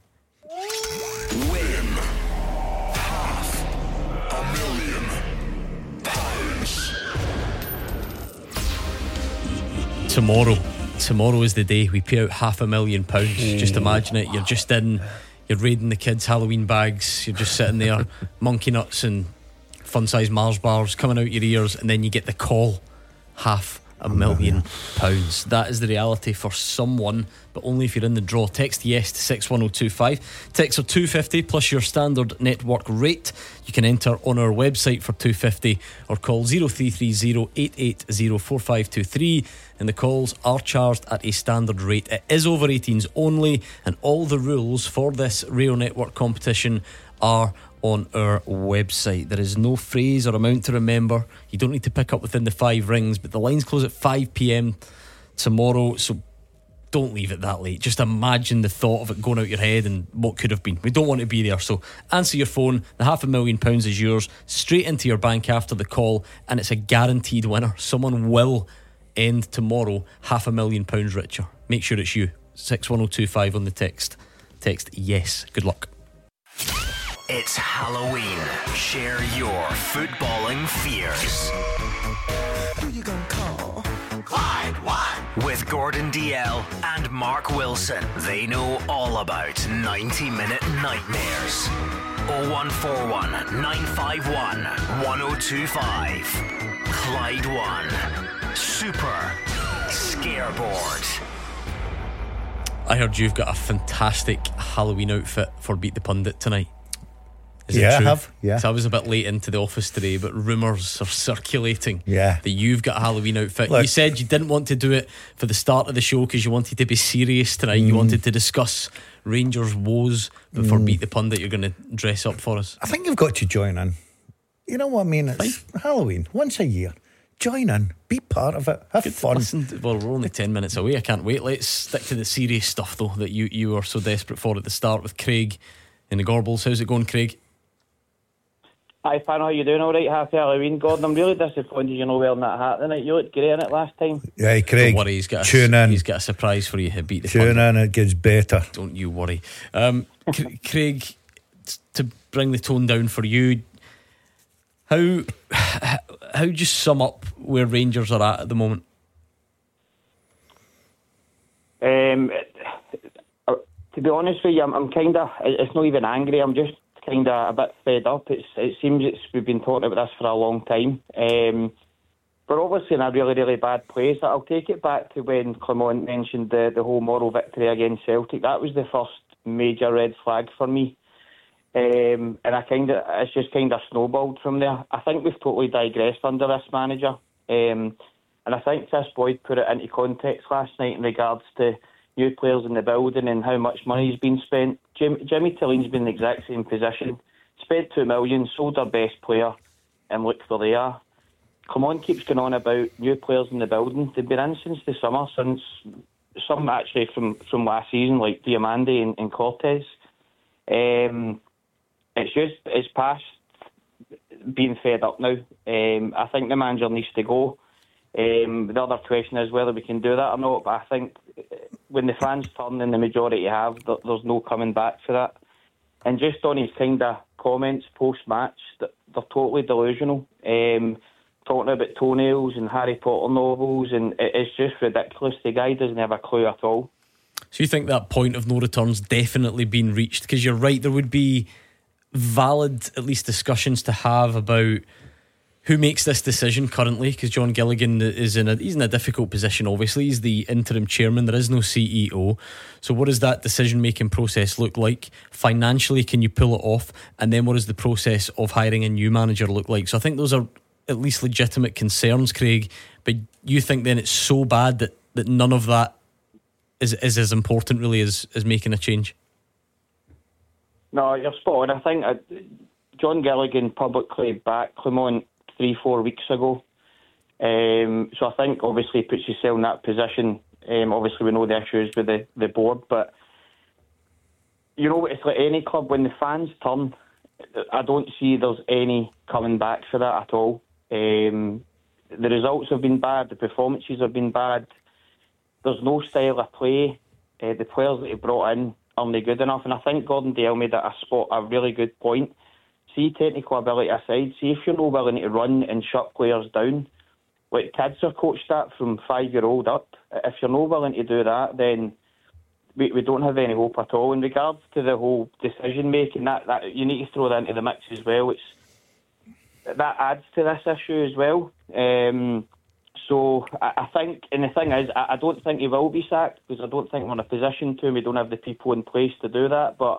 Win half a million pounds. Tomorrow. Tomorrow is the day we pay out half a million pounds. Just imagine it. You're just in, you're raiding the kids' Halloween bags. You're just sitting there, monkey nuts and fun-sized Mars bars coming out your ears, and then you get the call. Half a million pounds. That is the reality for someone, but only if you're in the draw. Text yes to six one oh two five. Texts are two fifty plus your standard network rate. You can enter on our website for two fifty or call zero three three zero eight eight zero four five two three, and the calls are charged at a standard rate. It is over eighteens only, and all the rules for this Rail Network competition are on our website. There is no phrase or amount to remember. You don't need to pick up within the five rings, but the lines close at five p.m. tomorrow, so don't leave it that late. Just imagine the thought of it going out your head and what could have been. We don't want to be there, so answer your phone. The half a million pounds is yours, straight into your bank after the call, and it's a guaranteed winner. Someone will end tomorrow half a million pounds richer. Make sure it's you. six one oh two five on the text. Text yes. Good luck. It's Halloween. Share your footballing fears. Who you gonna call? Clyde One. With Gordon D L and Mark Wilson. They know all about ninety minute nightmares. oh one four one, nine five one, one oh two five. Clyde One. Super Scareboard. I heard you've got a fantastic Halloween outfit for Beat the Pundit tonight. Is Yeah, it I true? have, yeah. So I was a bit late into the office today, but rumours are circulating Yeah. that you've got a Halloween outfit. Look. You said you didn't want to do it for the start of the show because you wanted to be serious tonight. Mm. You wanted to discuss Rangers' woes, but for Beat the Pundit you're going to dress up for us. I think you've got to join in. You know what I mean? It's Halloween, once a year. Join in, be part of it, have fun. Listen, to- well, we're only ten minutes away. I can't wait. Let's stick to the serious stuff though that you, you were so desperate for at the start with Craig in the Gorbals. How's it going, Craig? Hi, fan, how you doing? All right, happy Halloween. Gordon, I'm really disappointed you're not wearing that hat tonight. You looked great in it last time. Yeah, Craig, Don't worry, he's got a, tune in. He's got a surprise for you. He'll beat the Tune Pundit. in, it gets better. Don't you worry. Um, C- Craig, t- to bring the tone down for you, how how do you sum up where Rangers are at at the moment? Um, uh, to be honest with you, I'm, I'm kind of, it's not even angry, I'm just kind of a bit fed up. It's, it seems it's, we've been talking about this for a long time. Um, we're obviously in a really, really bad place. I'll take it back to when Clement mentioned the, the whole moral victory against Celtic. That was the first major red flag for me. Um, and I kind of, it's just kind of snowballed from there. I think we've totally digressed under this manager. Um, and I think Chris Boyd put it into context last night in regards to new players in the building and how much money's been spent. Jim, Jimmy Tilleen's been in the exact same position. Spent two million, sold our best player, and look where they are. Clement keeps going on about new players in the building. They've been in since the summer, since some actually from, from last season, like Diamande and, and Cortez. Um, it's just, it's past being fed up now. Um, I think the manager needs to go. Um, the other question is whether we can do that or not, but I think when the fans turn, and the majority have, there's no coming back for that. And just on his kind of comments post-match, they're totally delusional. Um, talking about toenails and Harry Potter novels, and it's just ridiculous. The guy doesn't have a clue at all. So you think that point of no return's definitely been reached? Because you're right, there would be valid, at least, discussions to have about who makes this decision currently, because John Gilligan is in a he's in a difficult position. Obviously, he's the interim chairman. There is no C E O. So what does that decision making process look like? Financially, can you pull it off? And then what does the process of hiring a new manager look like? So I think those are at least legitimate concerns, Craig. But you think then it's so bad that, that none of that is is as important really as, as making a change? No, you're spot on. I think uh, John Gilligan publicly backed Clement three, four weeks ago. Um, so I think obviously he puts yourself in that position. Um, obviously we know the issues with the, the board, but you know, it's like any club, when the fans turn, I don't see there's any coming back for that at all. Um, the results have been bad, the performances have been bad, there's no style of play, uh, the players that he brought in aren't good enough, and I think Gordon Dalziel made a spot a really good point. See, technical ability aside, see if you're not willing to run and shut players down, like kids are coached that from five-year-old up. If you're not willing to do that, then we, we don't have any hope at all. In regards to the whole decision-making, that, that you need to throw that into the mix as well. It's, that adds to this issue as well. Um, so I, I think, and the thing is, I, I don't think he will be sacked, because I don't think we're in a position to, and we don't have the people in place to do that, but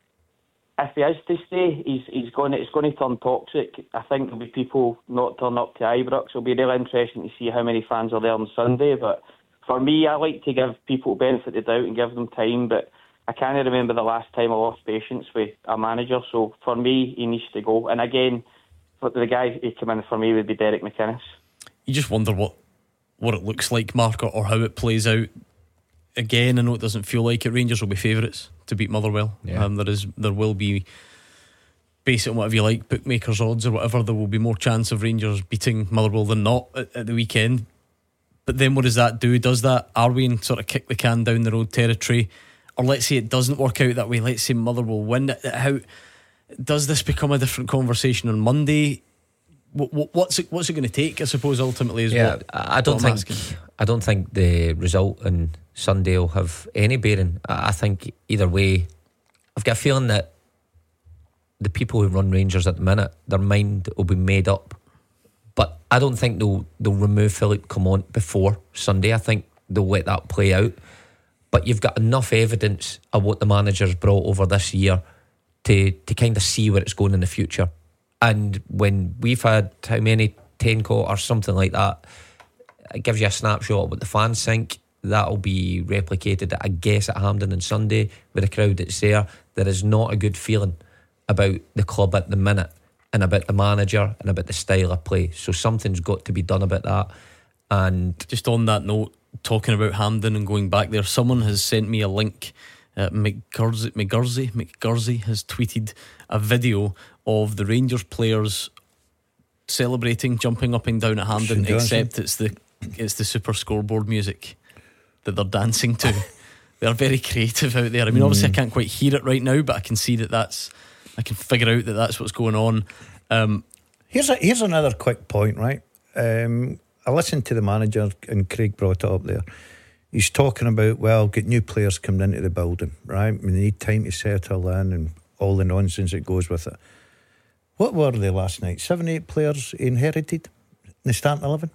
if he is to stay, he's he's going to, it's going to turn toxic. I think there'll be people not turn up to Ibrox. It'll be really interesting to see how many fans are there on Sunday. But for me, I like to give people benefit of the doubt and give them time. But I can't remember the last time I lost patience with a manager. So for me, he needs to go. And again, for the guy who came in for me would be Derek McInnes. You just wonder what what it looks like, Mark, or, or how it plays out. Again, I know it doesn't feel like it. Rangers will be favourites to beat Motherwell. Yeah. Um, there is, there will be, base it on whatever you like, bookmakers odds or whatever. There will be more chance of Rangers beating Motherwell than not at, at the weekend. But then, what does that do? Does that, are we in sort of kick the can down the road territory? Or let's say it doesn't work out that way. Let's say Motherwell win. How does this become a different conversation on Monday? What, what's it? What's it going to take? I suppose ultimately is yeah. What, I don't think. Asking. I don't think the result on Sunday will have any bearing. I think either way, I've got a feeling that the people who run Rangers at the minute, their mind will be made up. But I don't think they'll they'll remove Philippe Clement before Sunday. I think they'll let that play out. But you've got enough evidence of what the manager's brought over this year to to kind of see where it's going in the future. And when we've had how many ten caught or something like that, it gives you a snapshot of what the fans think. That'll be replicated, I guess, at Hampden on Sunday with the crowd that's there. There is not a good feeling about the club at the minute, and about the manager, and about the style of play. So something's got to be done about that. And just on that note, talking about Hampden and going back there, someone has sent me a link. uh, McGursey, McGursey, McGursey has tweeted a video of the Rangers players celebrating, jumping up and down at Hampden, except it's the it's the Super Scoreboard music that they're dancing to. They're very creative out there. I mean, mm. obviously I can't quite hear it right now, but I can see that that's I can figure out that that's what's going on. Um, here's a, here's another quick point, right? Um, I listened to the manager, and Craig brought it up there. He's talking about, well, get new players coming into the building, right? We need time to settle in and all the nonsense that goes with it. What were they last night? Seven, eight players inherited in the starting eleven.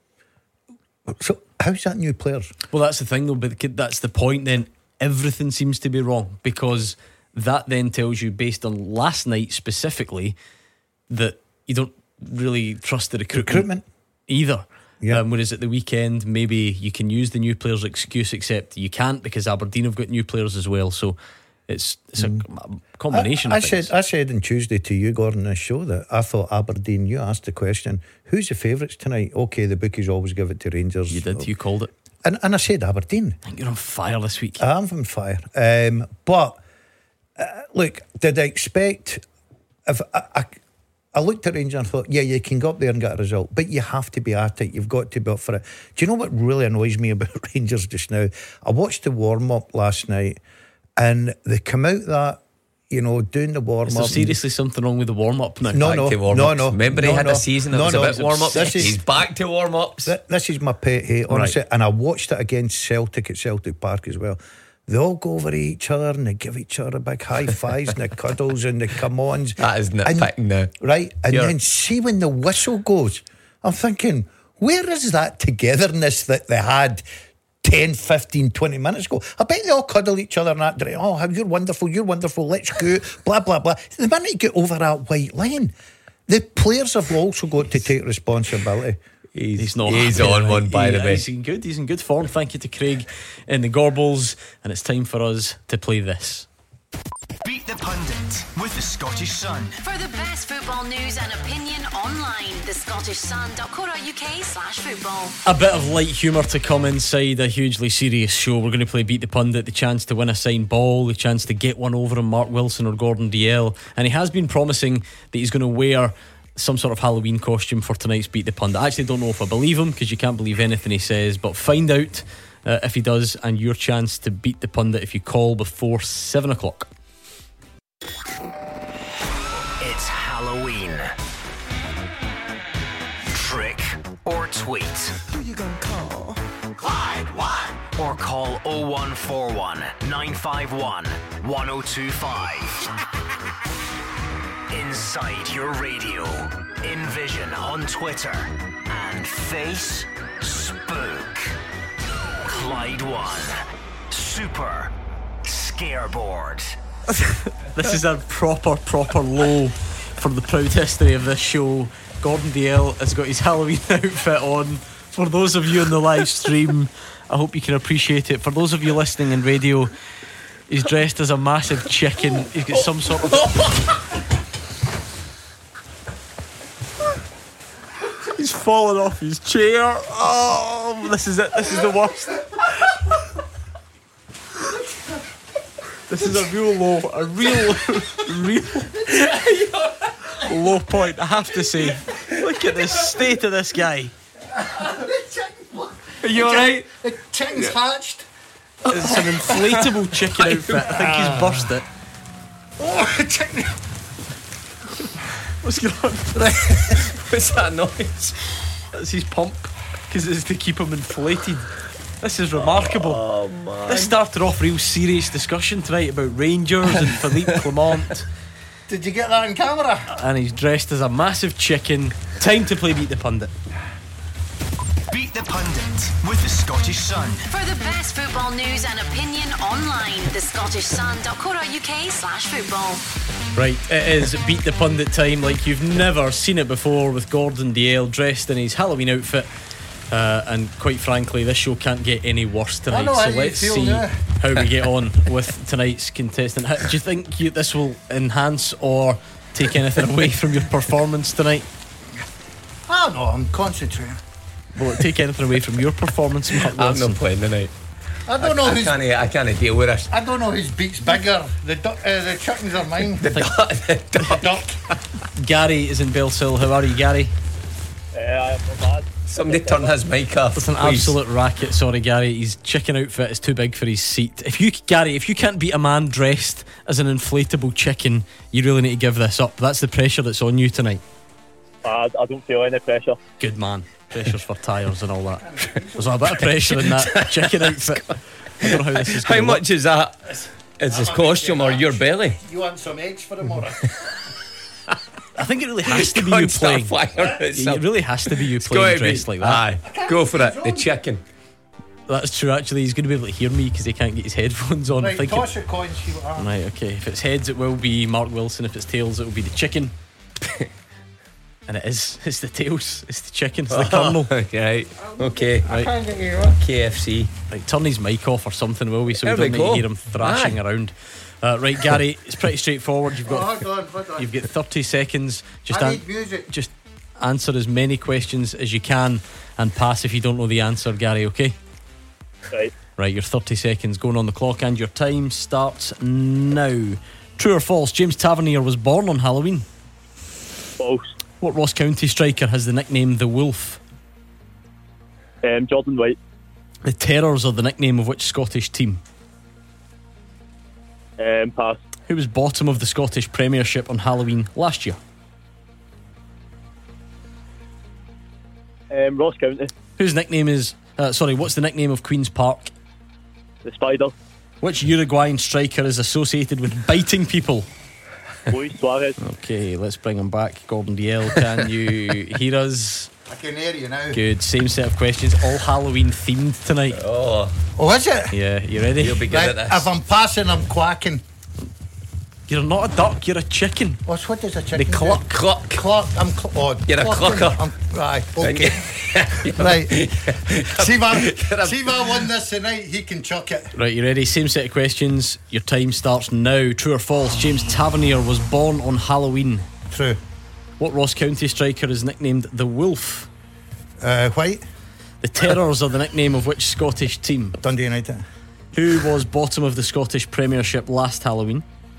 So how's that new players? Well, that's the thing though, but that's the point then. Everything seems to be wrong, because that then tells you, based on last night specifically, that you don't really trust the recruitment, recruitment. either. Yeah. Um, whereas at the weekend, maybe you can use the new players' excuse, except you can't because Aberdeen have got new players as well. So it's it's mm. a combination. I, I of things. said I said on Tuesday to you, Gordon, on this show, that I thought Aberdeen. You asked the question, who's the favourites tonight? Okay, the bookies always give it to Rangers. You did. You called it. And and I said Aberdeen. I think you're on fire this week. I am on fire. Um, but uh, look, did I expect? If I, I, I looked at Rangers and thought, yeah, you can go up there and get a result, but you have to be at it. You've got to be up for it. Do you know what really annoys me about Rangers just now? I watched the warm up last night, and they come out that, you know, doing the warm Is up. there seriously something wrong with the warm up now? No, back no, to warm no, ups. no. Remember no, he had no, a season that no, was no, about warm ups. He's back to warm ups. Th- this is my pet hate, honestly. Right. And I watched it against Celtic at Celtic Park as well. They all go over to each other and they give each other big high fives and the cuddles and the come ons. That is nitpicking now. Right? And You're- then see when the whistle goes, I'm thinking, where is that togetherness that they had ten, fifteen, twenty minutes ago? I bet they all cuddle each other and that direct, oh, how you're wonderful, you're wonderful, let's go, blah, blah, blah. The minute you get over that white line, the players have also got to take responsibility. He's, He's not He's happy on tonight. one, by He- the way. He's in good. He's in good form. Thank you to Craig in the Gorbals, and it's time for us to play this. Beat the Pundit with the Scottish Sun. For the best football news and opinion online, the scottish sun dot co dot uk slash football. A bit of light humour to come inside a hugely serious show. We're going to play Beat the Pundit, the chance to win a signed ball, the chance to get one over on Mark Wilson or Gordon Dalziel, and he has been promising that he's going to wear some sort of Halloween costume for tonight's Beat the Pundit. I actually don't know if I believe him, because you can't believe anything he says, but find out uh, if he does, and your chance to beat the Pundit if you call before seven o'clock. It's Halloween. Trick or tweet. Who you gonna call? Clyde one. Or call oh one four one, nine five one, one oh two five. Inside your radio, Envision on Twitter, and Face Spook. Clyde one. Super Scareboard. This is a proper, proper low for the proud history of this show. Gordon Dalziel has got his Halloween outfit on. For those of you in the live stream, I hope you can appreciate it. For those of you listening in radio, he's dressed as a massive chicken. He's got some sort of... He's fallen off his chair. Oh, this is it. This is the worst. This is a real low, a real, real low point, I have to say. Look at the state of this guy. Are you alright? The chicken's hatched. It's an inflatable chicken outfit. I think he's burst it. Oh, the chicken. What's going on? What's that noise? That's his pump, because it's to keep him inflated. This is remarkable. Oh, man. This started off real serious discussion tonight about Rangers and Philippe Clement. Did you get that on camera? And he's dressed as a massive chicken. Time to play Beat the Pundit. Beat the Pundit with the Scottish Sun. For the best football news and opinion online, the scottish sun dot co dot uk slash football. Right, it is Beat the Pundit time like you've never seen it before, with Gordon Dalziel dressed in his Halloween outfit. Uh, and quite frankly, this show can't get any worse tonight. I know So how you let's feel, see yeah. how we get on with tonight's contestant. How, do you think you, this will enhance or take anything away from your performance tonight? I don't know, I'm concentrating. Will it take anything away from your performance, Mark I'm Wilson? not playing tonight. I don't know I, I who's can't. I can't deal with this. I don't know whose beak's bigger. The du- uh, the chickens are mine. The duck. The duck. Duck. Gary is in Belsill. How are you, Gary? Uh, I'm not bad. Somebody turn his mic off. It's an please. absolute racket. Sorry, Gary. His chicken outfit is too big for his seat. If you, Gary, if you can't beat a man dressed as an inflatable chicken, you really need to give this up. That's the pressure that's on you tonight. I, I don't feel any pressure. Good man. Pressure's for tyres and all that. There's a bit of pressure in that chicken outfit. I don't know how this is How going to much is that? Is his costume or your belly? You want some eggs for tomorrow? I think it really has to be you playing. It really has to be you playing dressed like that. Aye, go for it. The chicken. That's true. Actually, he's going to be able to hear me because he can't get his headphones on. Right, I think toss it, your coins. See what happens. right, okay. If it's heads, it will be Mark Wilson. If it's tails, it will be the chicken. And it is. It's the tails. It's the chicken. It's the Colonel. Right. Okay. I can't get you K F C. Right, turn his mic off or something, will we? So There we don't we need to go. hear him thrashing Aye. around. Uh, right, Gary. It's pretty straightforward. You've Oh, got hold on, hold on. you've got thirty seconds. Just I an- need music. just answer as many questions as you can and pass if you don't know the answer, Gary. Okay. Right. Right, your thirty seconds going on the clock and your time starts now. True or false? James Tavernier was born on Halloween. False. What Ross County striker has the nickname The Wolf? Um, Jordan White. The Terrors are the nickname of which Scottish team? Um, pass. Who was bottom of the Scottish Premiership on Halloween last year? Um, Ross County. Whose nickname is... Uh, sorry, what's the nickname of Queen's Park? The Spider. Which Uruguayan striker is associated with biting people? Luis Suarez. Okay, let's bring him back. Gordon D L, can you hear us? I can hear you now. Good, same set of questions, all Halloween themed tonight. Oh, Oh, is it? Yeah, you ready? you'll be good Right, at this. if I'm passing, I'm quacking. You're not a duck, you're a chicken. What's what does a The chicken do? cluck. Cluck. Cluck. I'm cl- oh, You're a clucking. clucker. I'm, right. Okay. Right. See if I a- see if I won this tonight. He can chuck it. Right, you ready? Same set of questions. Your time starts now. True or false? James Tavernier was born on Halloween. True. What Ross County striker is nicknamed the Wolf? Uh, White. The Terrors are the nickname of which Scottish team? Dundee United. Who was bottom of the Scottish Premiership last Halloween?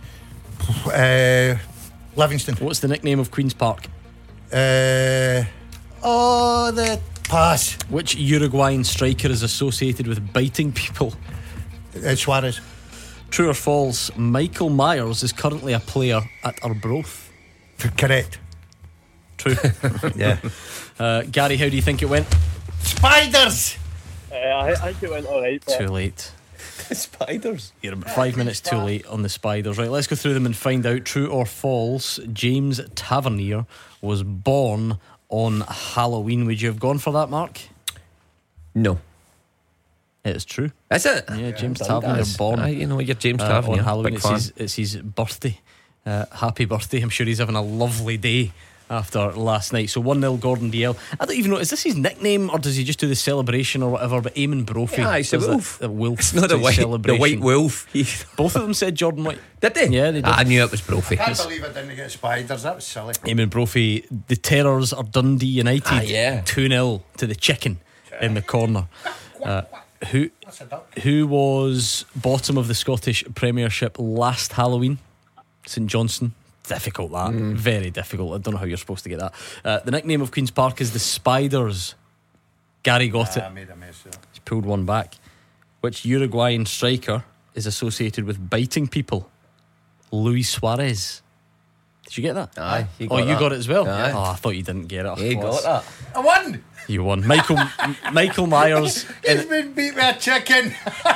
Uh, Livingston. What's the nickname of Queen's Park? Uh, oh, the pass. Which Uruguayan striker is associated with biting people? Uh, Suarez. True or false? Michael Myers is currently a player at Arbroath. Correct. True. Yeah. Uh, Gary, how do you think it went? Spiders. Uh, I, I think it went alright. Too late. Spiders. You're about five minutes too late on the spiders. Right, let's go through them and find out. True or false? James Tavernier was born on Halloween. Would you have gone for that, Mark? No. It's true. Is it? Yeah, James Yeah, Tavernier that's- born. Aye, you know, you're James uh, Tavernier. on Halloween. Big It's fan. his, it's his birthday. Uh, happy birthday. I'm sure he's having a lovely day after last night. So one nil Gordon D L. I don't even know, is this his nickname or does he just do the celebration or whatever? But Eamon Brophy, Yeah, it's a does wolf. The, the wolf. It's not a white, the celebration. white wolf. Both of them said Jordan White. Did they? Yeah, they did. I knew it was Brophy. Can't believe I didn't get spiders. That was silly. Eamon Brophy. The Terrors are Dundee United. Ah, yeah. two nil to the chicken in the corner. Uh, who That's a duck. who was bottom of the Scottish Premiership last Halloween? St Johnstone. Difficult that. Very difficult. I don't know how you're supposed to get that. Uh, the nickname of Queen's Park is the Spiders. Gary got Ah, I it. made a mess of it. He's pulled one back. Which Uruguayan striker is associated with biting people? Luis Suarez. Did you get that? Aye, you oh, got you that. got it as well? Aye. Oh, I thought you didn't get it. Of You course. got that. I won. You won. Michael M- Michael Myers He's in, been beat by a chicken.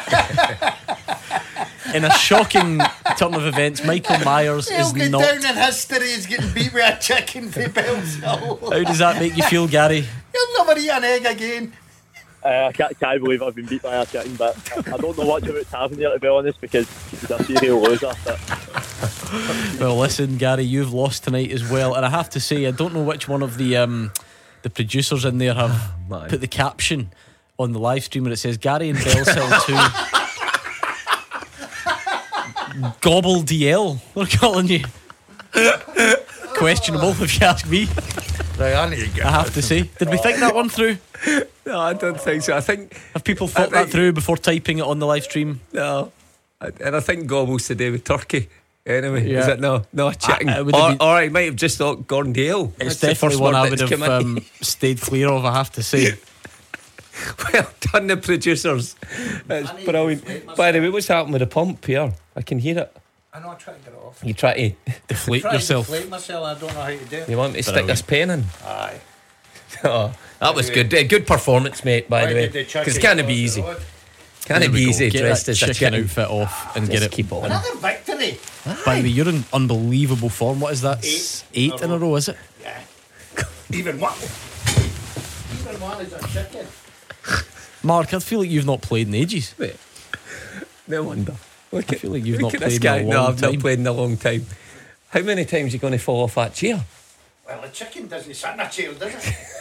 in a shocking turn of events. Michael Myers He'll is get not. down in history. He's getting beat by a chicken for Bellshill. How does that make you feel, Gary? He'll never eat an egg again. Uh, I can't, can't believe I've been beat by a chicken, but I don't know much about Tavernier, to be honest, because he's a serial loser. But Well, listen, Gary, you've lost tonight as well, and I have to say, I don't know which one of the um, the producers in there have Man. put the caption on the live stream where it says Gary and Bellshill two. Gobble D L, they're calling you. Questionable, if you ask me. Right, I need to get I have to say, did we think that one through? No, I don't think so. I think Have people thought I that think- through before typing it on the live stream? no, I- and I think Gobble's to do with turkey. Anyway, Yeah. is it no, no a chicken? I- it would have or, been- or I might have just thought Gordon Dale. It's That's the definitely first one word I that's would have come in. um, stayed clear of, I have to say. Well done, the producers. That's brilliant. By the way, what's happened with the pump here? I can hear it. I know, I try to get it off. You try to. Deflate Try yourself. to deflate myself. I don't know how to do it. You want me to stick this pen in? Aye. Oh, that was good. Uh, good performance, mate. By Why the way, did they chuck because it it can't be across the easy. road? Can it be easy Get dressed that as a chicken chicken outfit off and Just get it. keep on. Another victory. By the way, you're in unbelievable form. What is that? Eight, Eight in a row, is it? Yeah. Even one. Even one is a chicken. Mark, I feel like you've not played in ages. Wait. No wonder. Look I feel like you've look not at this played guy. in a No, long I've time. not played in a long time. How many times are you going to fall off that chair? Well, the chicken doesn't sit in a chair, does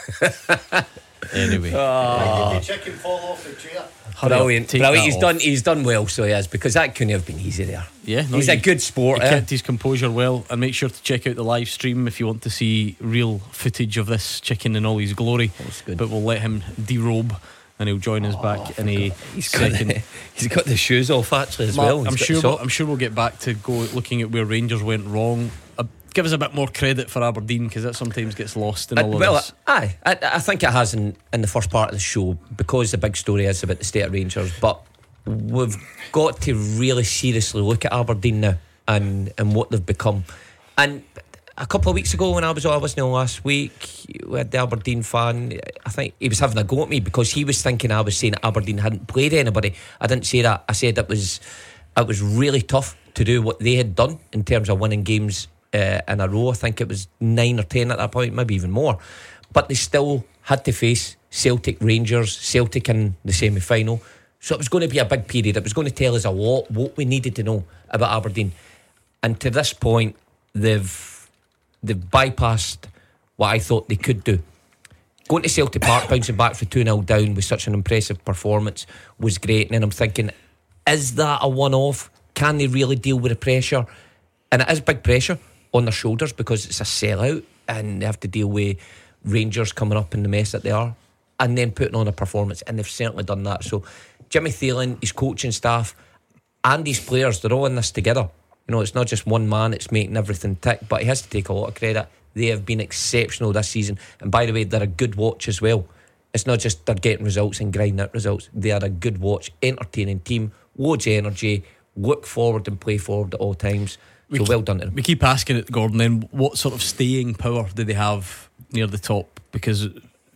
it? Anyway, Why did the chicken fall off the chair? hurry up, Brilliant. take Brilliant. that He's off. done. He's done well. So he has, because that couldn't have been easy there. Yeah, no, he's he- a good sport. He eh? kept his composure well, and make sure to check out the live stream if you want to see real footage of this chicken in all his glory. That's good. But we'll let him derobe, and he'll join us back in a He's got, second. the, he's got the shoes off actually as Mark, well. I'm He's got sure. the We'll, sock. I'm sure we'll get back to go looking at where Rangers went wrong. Uh, give us a bit more credit for Aberdeen, because that sometimes gets lost in Uh, all of well, this. aye, I, I think it has in, in the first part of the show, because the big story is about the state of Rangers. But we've got to really seriously look at Aberdeen now and, and what they've become. And a couple of weeks ago, when I was I wasn't on last week, we had the Aberdeen fan. I think he was having a go at me because he was thinking I was saying Aberdeen hadn't played anybody. I didn't say that. I said it was it was really tough to do what they had done in terms of winning games Uh, in a row. I think it was nine or ten at that point, maybe even more. But they still had to face Celtic, Rangers, Celtic in the semi-final. So it was going to be a big period. It was going to tell us a lot what we needed to know about Aberdeen. And to this point, they've they've bypassed what I thought they could do. Going to Celtic Park, bouncing back for two nil down with such an impressive performance was great. And then I'm thinking, is that a one-off? Can they really deal with the pressure? And it is big pressure on their shoulders because it's a sellout and they have to deal with Rangers coming up in the mess that they are and then putting on a performance, and they've certainly done that. So Jimmy Thielen, his coaching staff and his players, they're all in this together. You know, it's not just one man, it's making everything tick, but he has to take a lot of credit. They have been exceptional this season, and by the way, they're a good watch as well. It's not just they're getting results and grinding out results. They are a good watch, entertaining team, loads of energy, look forward and play forward at all times. So well done to them. We keep asking it, Gordon, then what sort of staying power do they have near the top? Because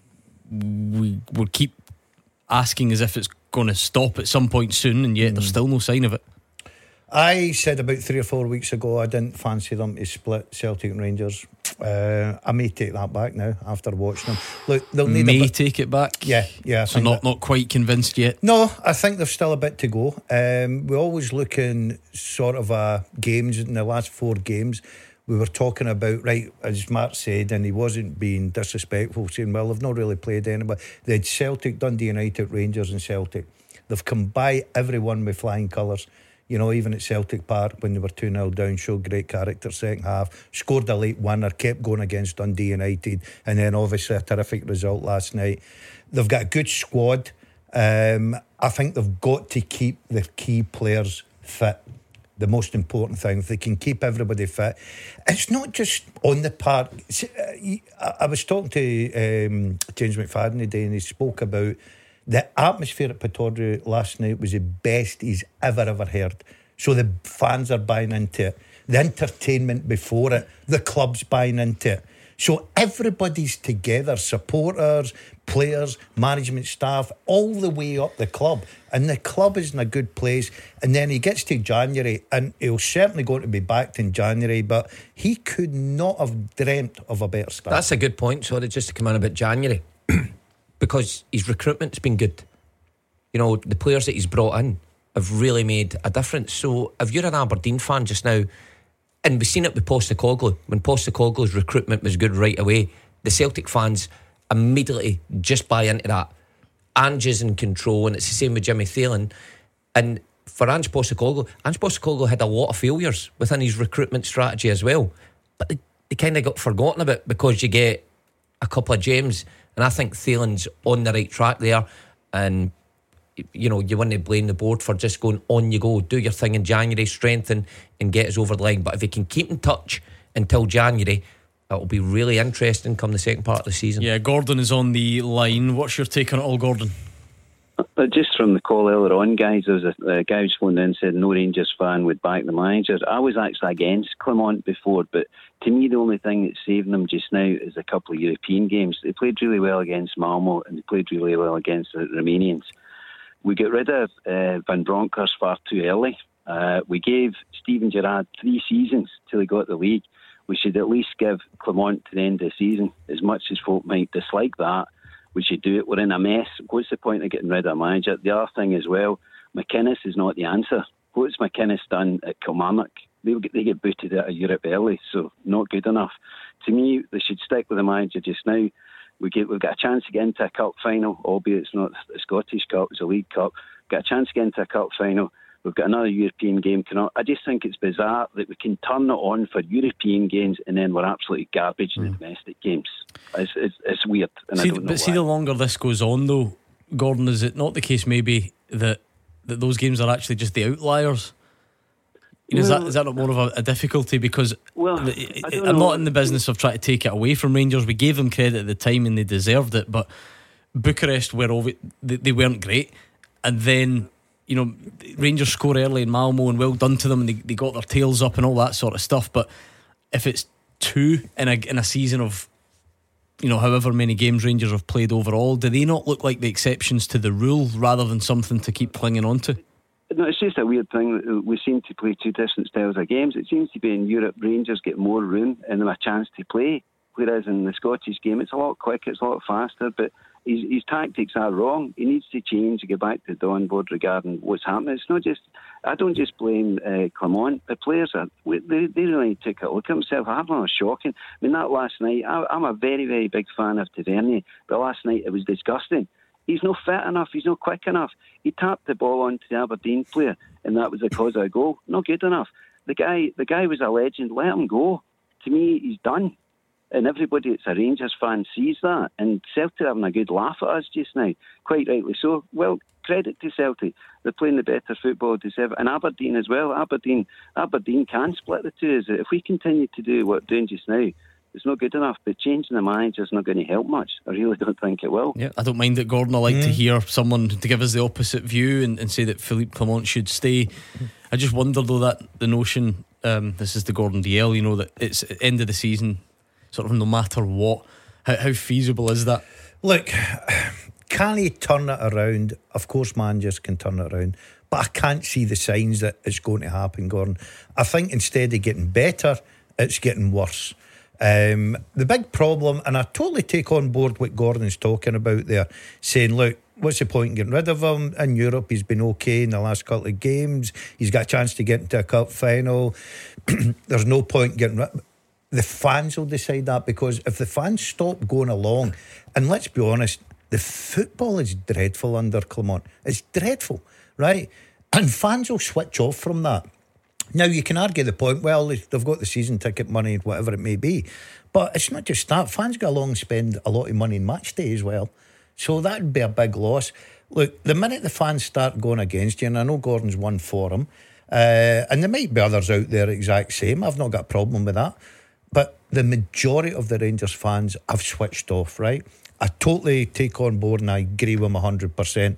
we will keep asking as if it's going to stop at some point soon, and yet there's still no sign of it. I said about three or four weeks ago I didn't fancy them to split Celtic and Rangers. Uh, I may take that back now after watching them. Look, they'll need May a bit. take it back. Yeah, yeah. I So think not that- not quite convinced yet. No, I think there's still a bit to go. Um, we always look in sort of uh, games in the last four games. We were talking about, right, as Mark said, and he wasn't being disrespectful, saying, well, they've not really played anybody. They had Celtic, Dundee United, Rangers and Celtic. They've come by everyone with flying colours. You know, even at Celtic Park when they were two nil down, showed great character second half, scored a late winner, kept going against Dundee United, and then obviously a terrific result last night. They've got a good squad. Um, I think they've got to keep their key players fit. The most important thing, if they can keep everybody fit. It's not just on the park. I was talking to um, James McFadden today, and he spoke about the atmosphere at Pittodrie last night was the best he's ever, ever heard. So the fans are buying into it. The entertainment before it, the club's buying into it. So everybody's together, supporters, players, management staff, all the way up the club. And the club is in a good place. And then he gets to January, and he'll certainly going to be backed in January, but he could not have dreamt of a better start. That's a good point. Sorry, just to come in about January. Because his recruitment's been good. You know, the players that he's brought in have really made a difference. So if you're an Aberdeen fan just now, and we've seen it with Postecoglou, when Postecoglou's recruitment was good right away, the Celtic fans immediately just buy into that. Ange is in control, and it's the same with Jimmy Thielen. And for Ange Postecoglou, Ange Postecoglou had a lot of failures within his recruitment strategy as well. But they, they kind of got forgotten about because you get a couple of gems. And I think Thielen's on the right track there. And, you know, you wouldn't blame the board for just going on you go, do your thing in January, strengthen and get us over the line. But if he can keep in touch until January, it'll be really interesting come the second part of the season. Yeah, Gordon is on the line. What's your take on it all, Gordon? But just from the call earlier on, guys, there was a, a guy who's phoned in and said no Rangers fan would back the manager. I was actually against Clement before, but to me the only thing that's saving them just now is a couple of European games. They played really well against Malmo and they played really well against the Romanians. we got rid of uh, Van Bronckhorst far too early. Uh, we gave Steven Gerrard three seasons till he got the league. We should at least give Clement to the end of the season. As much as folk might dislike that, we should do it. We're in a mess. What's the point of getting rid of a manager? The other thing as well, McInnes is not the answer. What's McInnes done at Kilmarnock? They get, they get booted out of Europe early, so not good enough. To me, they should stick with the manager just now. We get, we've got a chance to get into a cup final, albeit it's not the Scottish Cup, it's a League Cup. We've got a chance to get into a cup final. We've got another European game coming up. I just think it's bizarre that we can turn it on for European games and then we're absolutely garbage in the domestic games. It's, it's, it's weird. And see, I don't know but why. see, the longer this goes on, though, Gordon, is it not the case maybe that that those games are actually just the outliers? You know, well, is that is that not more of a, a difficulty? Because well, the, I'm not in the business of trying to take it away from Rangers. We gave them credit at the time and they deserved it, but Bucharest were over, they, they weren't great, and then, you know, Rangers score early in Malmo and well done to them, and they, they got their tails up and all that sort of stuff. But if it's two in a in a season of, you know, however many games Rangers have played overall, do they not look like the exceptions to the rule rather than something to keep clinging on to? No, it's just a weird thing. We seem to play two different styles of games. It seems to be in Europe, Rangers get more room and a chance to play, whereas in the Scottish game it's a lot quicker, it's a lot faster, but his, his tactics are wrong. He needs to change and get back to the drawing board regarding what's happening. It's not just, I don't just blame uh, Clement. The players are, they, they really took a look at themselves. I found it shocking. I mean, that last night, I, I'm a very, very big fan of Tavernier, but last night it was disgusting. He's not fit enough, he's not quick enough. He tapped the ball onto the Aberdeen player and that was the cause of a goal. Not good enough. The guy the guy was a legend. Let him go. To me, he's done. And everybody that's a Rangers fan sees that. And Celtic are having a good laugh at us just now. Quite rightly so. Well, credit to Celtic. They're playing the better football to Celtic. And Aberdeen as well. Aberdeen Aberdeen can split the two. If we continue to do what we're doing just now, it's not good enough, but changing the manager is not going to help much. I really don't think it will. Yeah, I don't mind it, Gordon. I like mm. to hear someone to give us the opposite view and, and say that Philippe Clement should stay. I just wonder though that the notion, um, this is the Gordon D L, you know, that it's at the end of the season, sort of no matter what. How, how feasible is that? Look, can he turn it around? Of course managers can turn it around, but I can't see the signs that it's going to happen, Gordon. I think instead of getting better, it's getting worse. Um, the big problem, and I totally take on board what Gordon's talking about there, saying, look, what's the point in getting rid of him? In Europe he's been okay in the last couple of games, he's got a chance to get into a cup final. There's no point in getting rid. The fans will decide that, because if the fans stop going along, and let's be honest, the football is dreadful under Clement, it's dreadful, right? And fans will switch off from that. Now, you can argue the point, well, they've got the season ticket money, whatever it may be. But it's not just that. Fans go along and spend a lot of money in match day as well. So that would be a big loss. Look, the minute the fans start going against you, and I know Gordon's one for them, uh, and there might be others out there exact same, I've not got a problem with that. But the majority of the Rangers fans have switched off, right? I totally take on board and I agree with them one hundred percent.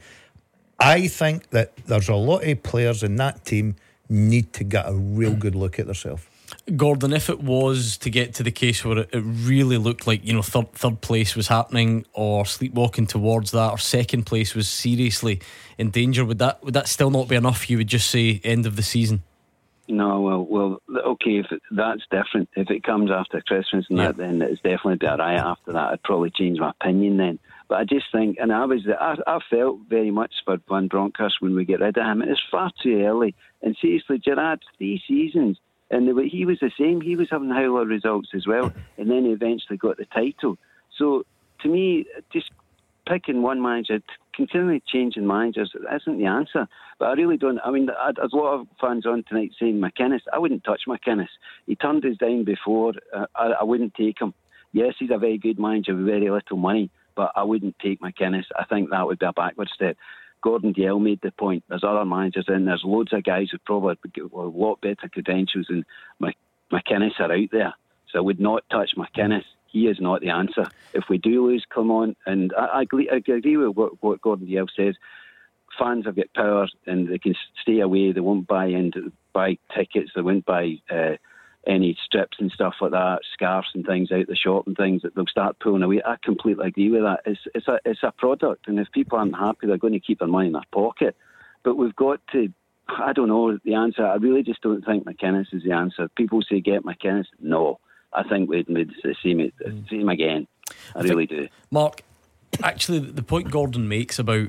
I think that there's a lot of players in that team need to get a real good look at themselves. Gordon, if it was to get to the case where it, it really looked like, you know, third third place was happening, or sleepwalking towards that, or second place was seriously in danger, would that would that still not be enough? You would just say end of the season? No, well, well, okay, if it, that's different. If it comes after Christmas and yeah. that, then it's definitely be a riot after that. I'd probably change my opinion then. But I just think, and I was, I, I felt very much for Van Bronckhorst when we get rid of him. It's far too early. And seriously, Gerrard, three seasons, and the, he was the same. He was having howler results as well, and then he eventually got the title. So to me, just picking one manager, continually changing managers isn't the answer. But I really don't. I mean, there's a lot of fans on tonight saying McInnes. I wouldn't touch McInnes. He turned us down before. Uh, I, I wouldn't take him. Yes, he's a very good manager with very little money, but I wouldn't take McInnes. I think that would be a backward step. Gordon D L made the point. There's other managers in. There's loads of guys who probably have a lot better credentials than McInnes are out there. So I would not touch McInnes. He is not the answer. If we do lose Clement, and I, I, agree, I agree with what, what Gordon D L says, fans have got power and they can stay away. They won't buy into buy tickets. They won't buy uh, any strips and stuff like that, scarves and things out the shop and things that they'll start pulling away. I completely agree with that. It's it's a it's a product, and if people aren't happy, they're going to keep their money in their pocket. But we've got to, I don't know the answer. I really just don't think McInnes is the answer. People say get McInnes. No, I think we'd made the same the same again. I, I really do. Mark, actually, the point Gordon makes about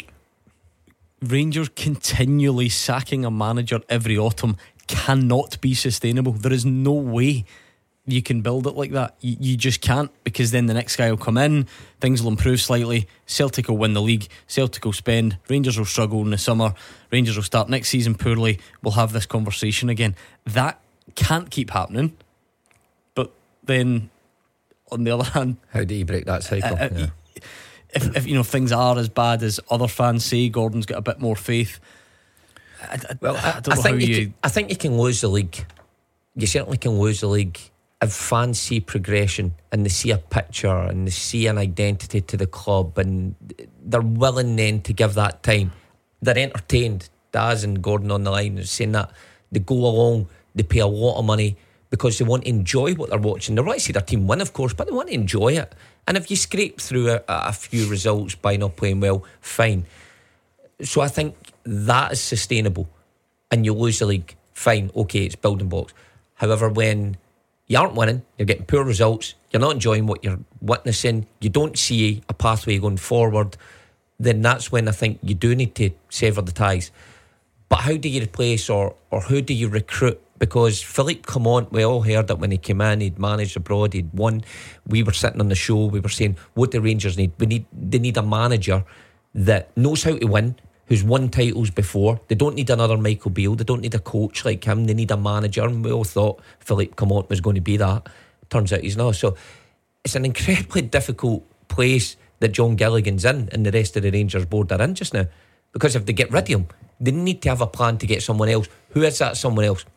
Rangers continually sacking a manager every autumn cannot be sustainable. There is no way you can build it like that. You, you just can't, because then the next guy will come in, things will improve slightly, Celtic will win the league, Celtic will spend, Rangers will struggle in the summer, Rangers will start next season poorly, we'll have this conversation again. That can't keep happening. But then on the other hand, how do you break that cycle? Uh, yeah. if, if you know if things are as bad as other fans say, Gordon's got a bit more faith. I, I, well, I, I, don't I know think how you, you can, I think you can lose the league. You certainly can lose the league if fans see progression and they see a picture and they see an identity to the club, and they're willing then to give that time. They're entertained. Daz and Gordon on the line is saying that they go along, they pay a lot of money because they want to enjoy what they're watching. They want to see their team win, of course, but they want to enjoy it. And if you scrape through a, a few results by not playing well, fine. So I think that is sustainable. And you lose the league, fine, okay, it's building blocks. However, when you aren't winning, you're getting poor results, you're not enjoying what you're witnessing, you don't see a pathway going forward, then that's when I think you do need to sever the ties. But how do you replace, or or who do you recruit? Because Philippe Clement, we all heard that when he came in, he'd managed abroad, he'd won. We were sitting on the show, we were saying, what do Rangers need? We need they need a manager that knows how to win, who's won titles before. They don't need another Michael Beale. They don't need a coach like him. They need a manager, and we all thought Philippe Clement was going to be that. Turns out he's not. So it's an incredibly difficult place that John Gilligan's in, and the rest of the Rangers board are in just now. Because if they get rid of him, they need to have a plan to get someone else. Who is that someone else?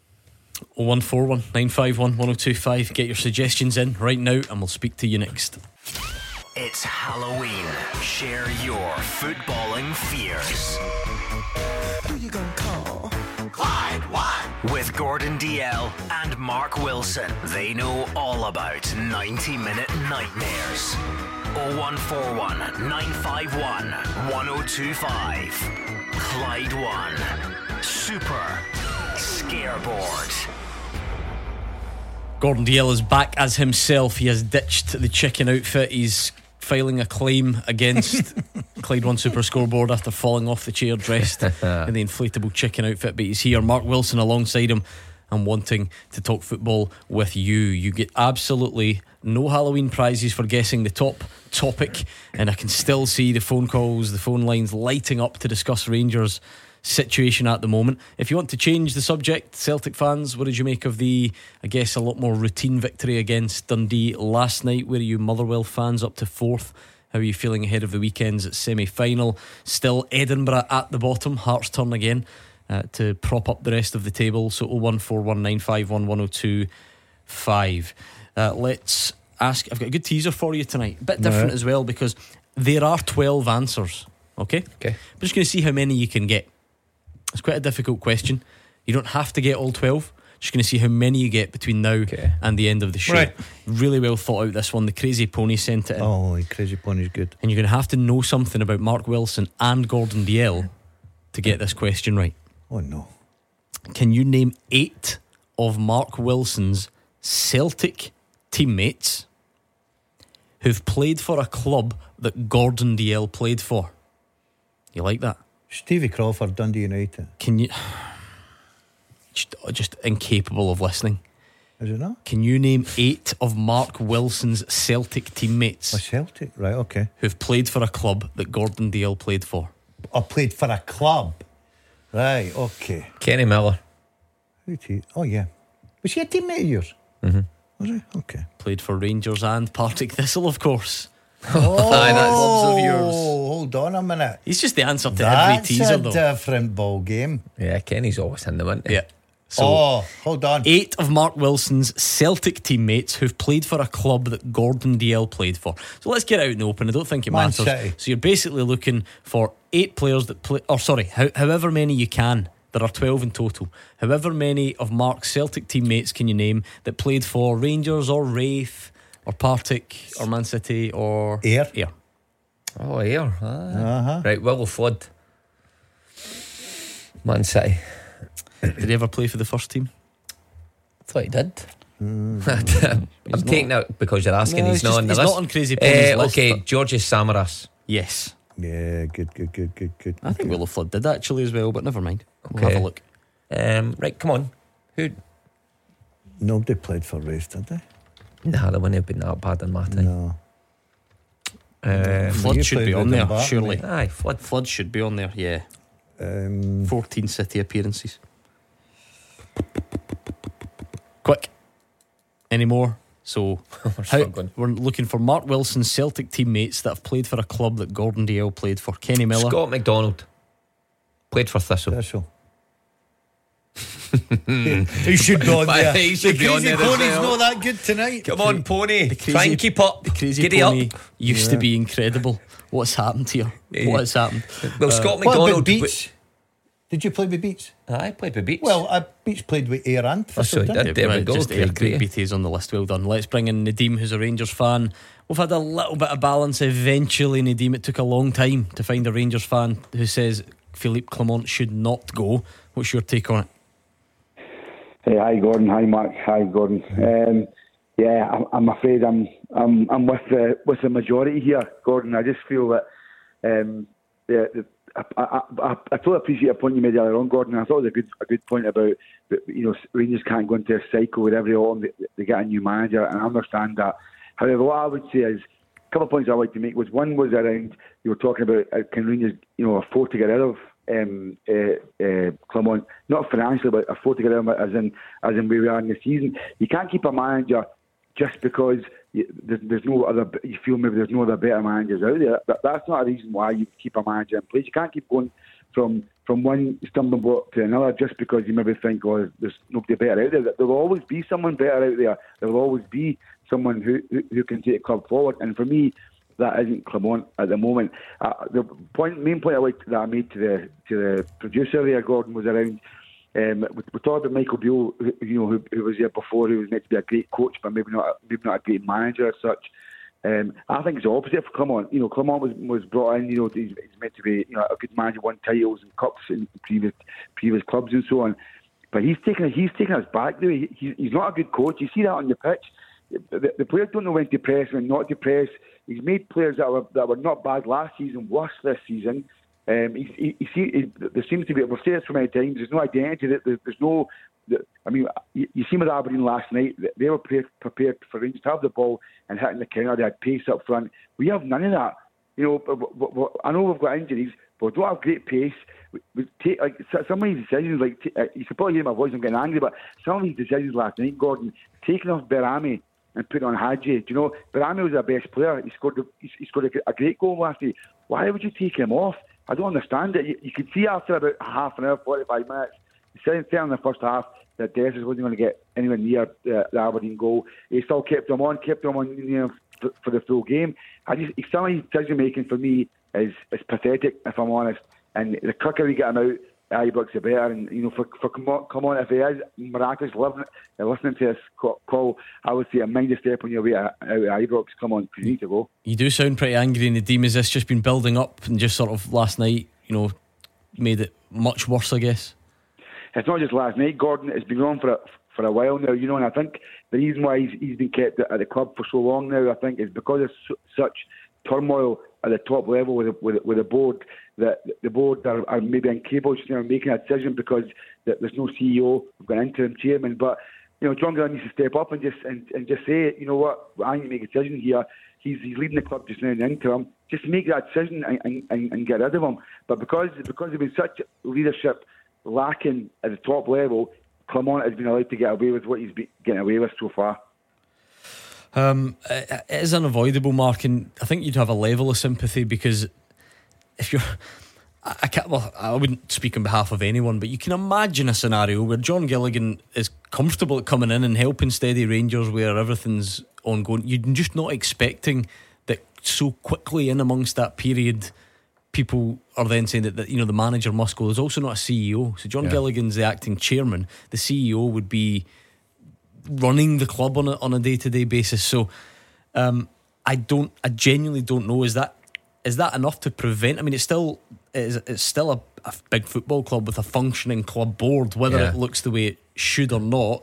oh one four one, nine five one, one oh two five. Get your suggestions in right now and we'll speak to you next. It's Halloween. Share your footballing fears. Who you gonna call? Clyde One. With Gordon D L and Mark Wilson. They know all about ninety minute nightmares. oh one four one, nine five one, one oh two five. Clyde One. Super Scareboard. Gordon D L is back as himself. He has ditched the chicken outfit. He's filing a claim against Clyde One Super Scoreboard after falling off the chair dressed in the inflatable chicken outfit. But he's here, Mark Wilson alongside him, and wanting to talk football with you. You get absolutely no Halloween prizes for guessing the top topic, and I can still see the phone calls, the phone lines lighting up to discuss Rangers' situation at the moment. If you want to change the subject, Celtic fans, what did you make of the, I guess, a lot more routine victory against Dundee last night? Where are you Motherwell fans up to fourth? How are you feeling ahead of the weekend's semi-final? Still Edinburgh at the bottom. Hearts turn again uh, to prop up the rest of the table. So oh one four one, nine five one, one oh two five. Uh, let's ask, I've got a good teaser for you tonight, a bit different right. as well, because there are twelve answers. Okay? Okay. I'm just going to see how many you can get. It's quite a difficult question. You don't have to get all twelve. Just going to see how many you get between now okay. and the end of the show. Right. Really well thought out, this one. The Crazy Pony sent it in. Oh, Crazy Pony's good. And you're going to have to know something about Mark Wilson and Gordon D L to get this question right. Oh no. Can you name eight of Mark Wilson's Celtic teammates who've played for a club that Gordon D L played for? You like that? Stevie Crawford, Dundee United. Can you... Just, just incapable of listening. Is it not? Can you name eight of Mark Wilson's Celtic teammates? A Celtic, right, okay. Who've played for a club that Gordon D L played for? Or played for a club. Right, okay. Kenny Miller. Who's he? Oh, yeah. Was he a teammate of yours? Mm-hmm. Was he? Okay. Played for Rangers and Partick Thistle, of course. Oh, Aye, that's clubs of yours. hold on a minute. He's just the answer to That's every teaser, a though. different ball game. Yeah, Kenny's always in the winter. Yeah. So, oh, hold on. Eight of Mark Wilson's Celtic teammates who've played for a club that Gordon D L played for. So let's get out in the open. I don't think it Man matters. City. So you're basically looking for eight players that play, or sorry, how, however many you can There are twelve in total. However many of Mark's Celtic teammates can you name that played for Rangers or Wraith or Partick or Man City or Ayr? Ayr. Oh, Ayr. Ah. Uh-huh. Right, Willow Flood. Man City. Did he ever play for the first team? I thought he did. Mm. I'm taking that because you're asking. No, he's, he's not just- on the he's list. not on Crazy Pony's uh, list, Okay, but- Georges Samaras. Yes. Yeah, good, good, good, good, good. I think Willow Flood did actually as well, but never mind. We'll Okay. have a look. Um, right, come on. Who? Nobody played for Wraith, did they? Nah, they wouldn't have been that bad in my time. No. Uh, Flood you should played be on with there, Dumbarton, surely. Aye, Flood. Flood should be on there, yeah. Um, fourteen City appearances. Quick. Any more? So We're how, struggling. we're looking for Mark Wilson's Celtic teammates that have played for a club that Gordon Dalziel played for. Kenny Miller. Scott McDonald. Played for Thistle. Thistle. He should be on there. He should the be on Crazy there as Pony's well. not that good tonight. Come on, Pony. The Try crazy- and keep up. The Crazy Giddy Pony up. used Yeah. to be incredible. What's happened here? Yeah. What has happened? Well, Uh, Scott What about McDonald. Beats? Did you play with Beats? I played with Beats. Well, uh, Beats played with Ayr and Oh, so Thistle, he didn't did. There we Right, go. just Great, uh, great great. B Ts on the list. Well done. Let's bring in Nadeem, who's a Rangers fan. We've had a little bit of balance eventually, Nadeem. It took a long time to find a Rangers fan who says Philippe Clement should not go. What's your take on it? Hey, hi Gordon, hi Mark, hi Gordon. Um, yeah, I'm, I'm afraid I'm I'm I'm with the with the majority here, Gordon. I just feel that um, the, the, I, I, I, I totally appreciate a point you made earlier on, Gordon. I thought it was a good a good point about you know Rangers can't go into a cycle where every autumn they, they get a new manager, and I understand that. However, what I would say is a couple of points I'd like to make was one was around you were talking about uh, can Rangers you know afford to get rid of um, uh, uh, Clement, not financially, but afford to get rid of him as in as in where we are in the season. You can't keep a manager just because you, there's, there's no other. You feel maybe there's no other better managers out there. That, that's not a reason why you keep a manager in place. You can't keep going from from one stumbling block to another just because you maybe think, oh, there's nobody better out there. There will always be someone better out there. There will always be someone who who, who can take a club forward. And for me, that isn't Clement at the moment. Uh, the point, main point I like that I made to the to the producer there, Gordon, was around. Um, we, we talked about Michael Beale, who, you know, who, who was there before, who was meant to be a great coach, but maybe not, a, maybe not a great manager as such. Um, I think it's the opposite for Clement. You know, Clement was was brought in. You know, he's, he's meant to be you know a good manager, won titles and cups in previous previous clubs and so on. But he's taken he's taken us back. Though he, he's, he's not a good coach. You see that on the pitch. The, the players don't know when to press, when not to press. He's made players that were that were not bad last season worse this season. Um, he, he, he, he, there seems to be, we've said this so many times, there's no identity, there, there's no, I mean, you, you see with Aberdeen last night, they were pre- prepared for Rangers to have the ball and hitting the counter, they had pace up front. We have none of that. You know, but, but, but, I know we've got injuries, but we don't have great pace. We, we take, like, some of these decisions, like, t- uh, you can probably hear my voice, I'm getting angry, but some of these decisions last night, Gordon, taking off Berami and putting on Hadji. Do you know, Berami was our best player. He scored, he, he scored a, a great goal last night. Why would you take him off? I don't understand it. You, you could see after about half an hour, forty-five minutes, certainly in the first half, that Dessers wasn't going to get anywhere near uh, the Aberdeen goal. He still kept him on, kept him on you know, for, for the full game. I just, some of his decision making for me is is pathetic, if I'm honest. And the quicker we get him out, Ibrox the better. And you know, for for come on, come on if he is miraculous living, uh, listening to this call, I would say a mind a step on your way out of Ibrox. Come on, you need to go. You do sound pretty angry, Nadeem. Has this just been building up and just sort of last night, you know, made it much worse, I guess? It's not just last night, Gordon. It's been on for a, for a while now, you know, and I think the reason why he's, he's been kept at the club for so long now, I think, is because of su- such turmoil at the top level with the, with, the, with the board, that the board are, are maybe incapable of you know, making a decision because there's no C E O, we've got an interim chairman, but you know, John Gallagher needs to step up and just and, and just say, you know what, I need to make a decision here. He's he's leading the club just now in the interim. Just make that decision and, and, and get rid of him. But because because there's been such leadership lacking at the top level, Clement has been allowed to get away with what he's been getting away with so far. Um, it is unavoidable, Mark, and I think you'd have a level of sympathy because if you're, I, I can't. Well, I wouldn't speak on behalf of anyone, but you can imagine a scenario where John Gilligan is comfortable at coming in and helping steady Rangers where everything's ongoing. You're just not expecting that so quickly in amongst that period, people are then saying that, that you know the manager must go. There's also not a C E O. So John Yeah. Gilligan's the acting chairman. The C E O would be running the club on a on a day to day basis. So um, I don't. I genuinely don't know. Is that is that enough to prevent? I mean, it's still it's, it's still a, a big football club with a functioning club board. Whether Yeah. it looks the way it should or not,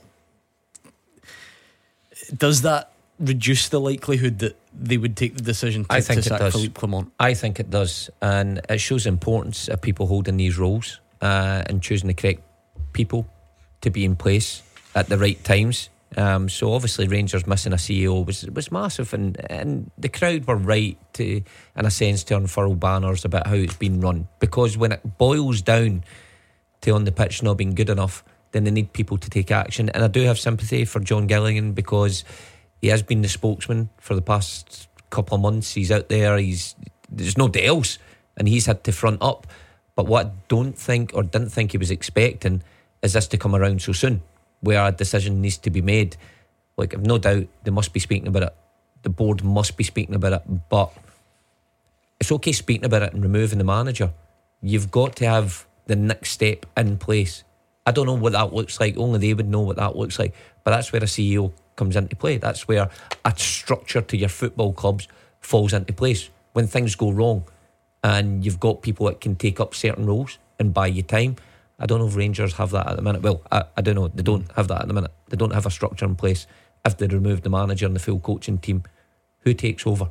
does that reduce the likelihood that they would take the decision to, I think to it sack does. Philippe Clement? I think it does, and it shows the importance of people holding these roles uh, and choosing the correct people to be in place at the right times. Um, so obviously Rangers missing a C E O was was massive, and, and the crowd were right to, in a sense, to unfurl banners about how it's been run, because when it boils down to on the pitch not being good enough, then they need people to take action. And I do have sympathy for John Gilligan, because he has been the spokesman for the past couple of months. He's out there, he's there's nobody else, and he's had to front up. But what I don't think, or didn't think he was expecting, is this to come around so soon, where a decision needs to be made. Like, I've no doubt they must be speaking about it, the board must be speaking about it, but it's okay speaking about it and removing the manager. You've got to have the next step in place. I don't know what that looks like, only they would know what that looks like, but that's where a C E O comes into play. That's where a structure to your football clubs falls into place. When things go wrong and you've got people that can take up certain roles and buy you time. I don't know if Rangers have that at the minute. Well, I, I don't know. They don't have that at the minute. They don't have a structure in place. If they remove the manager and the full coaching team, who takes over?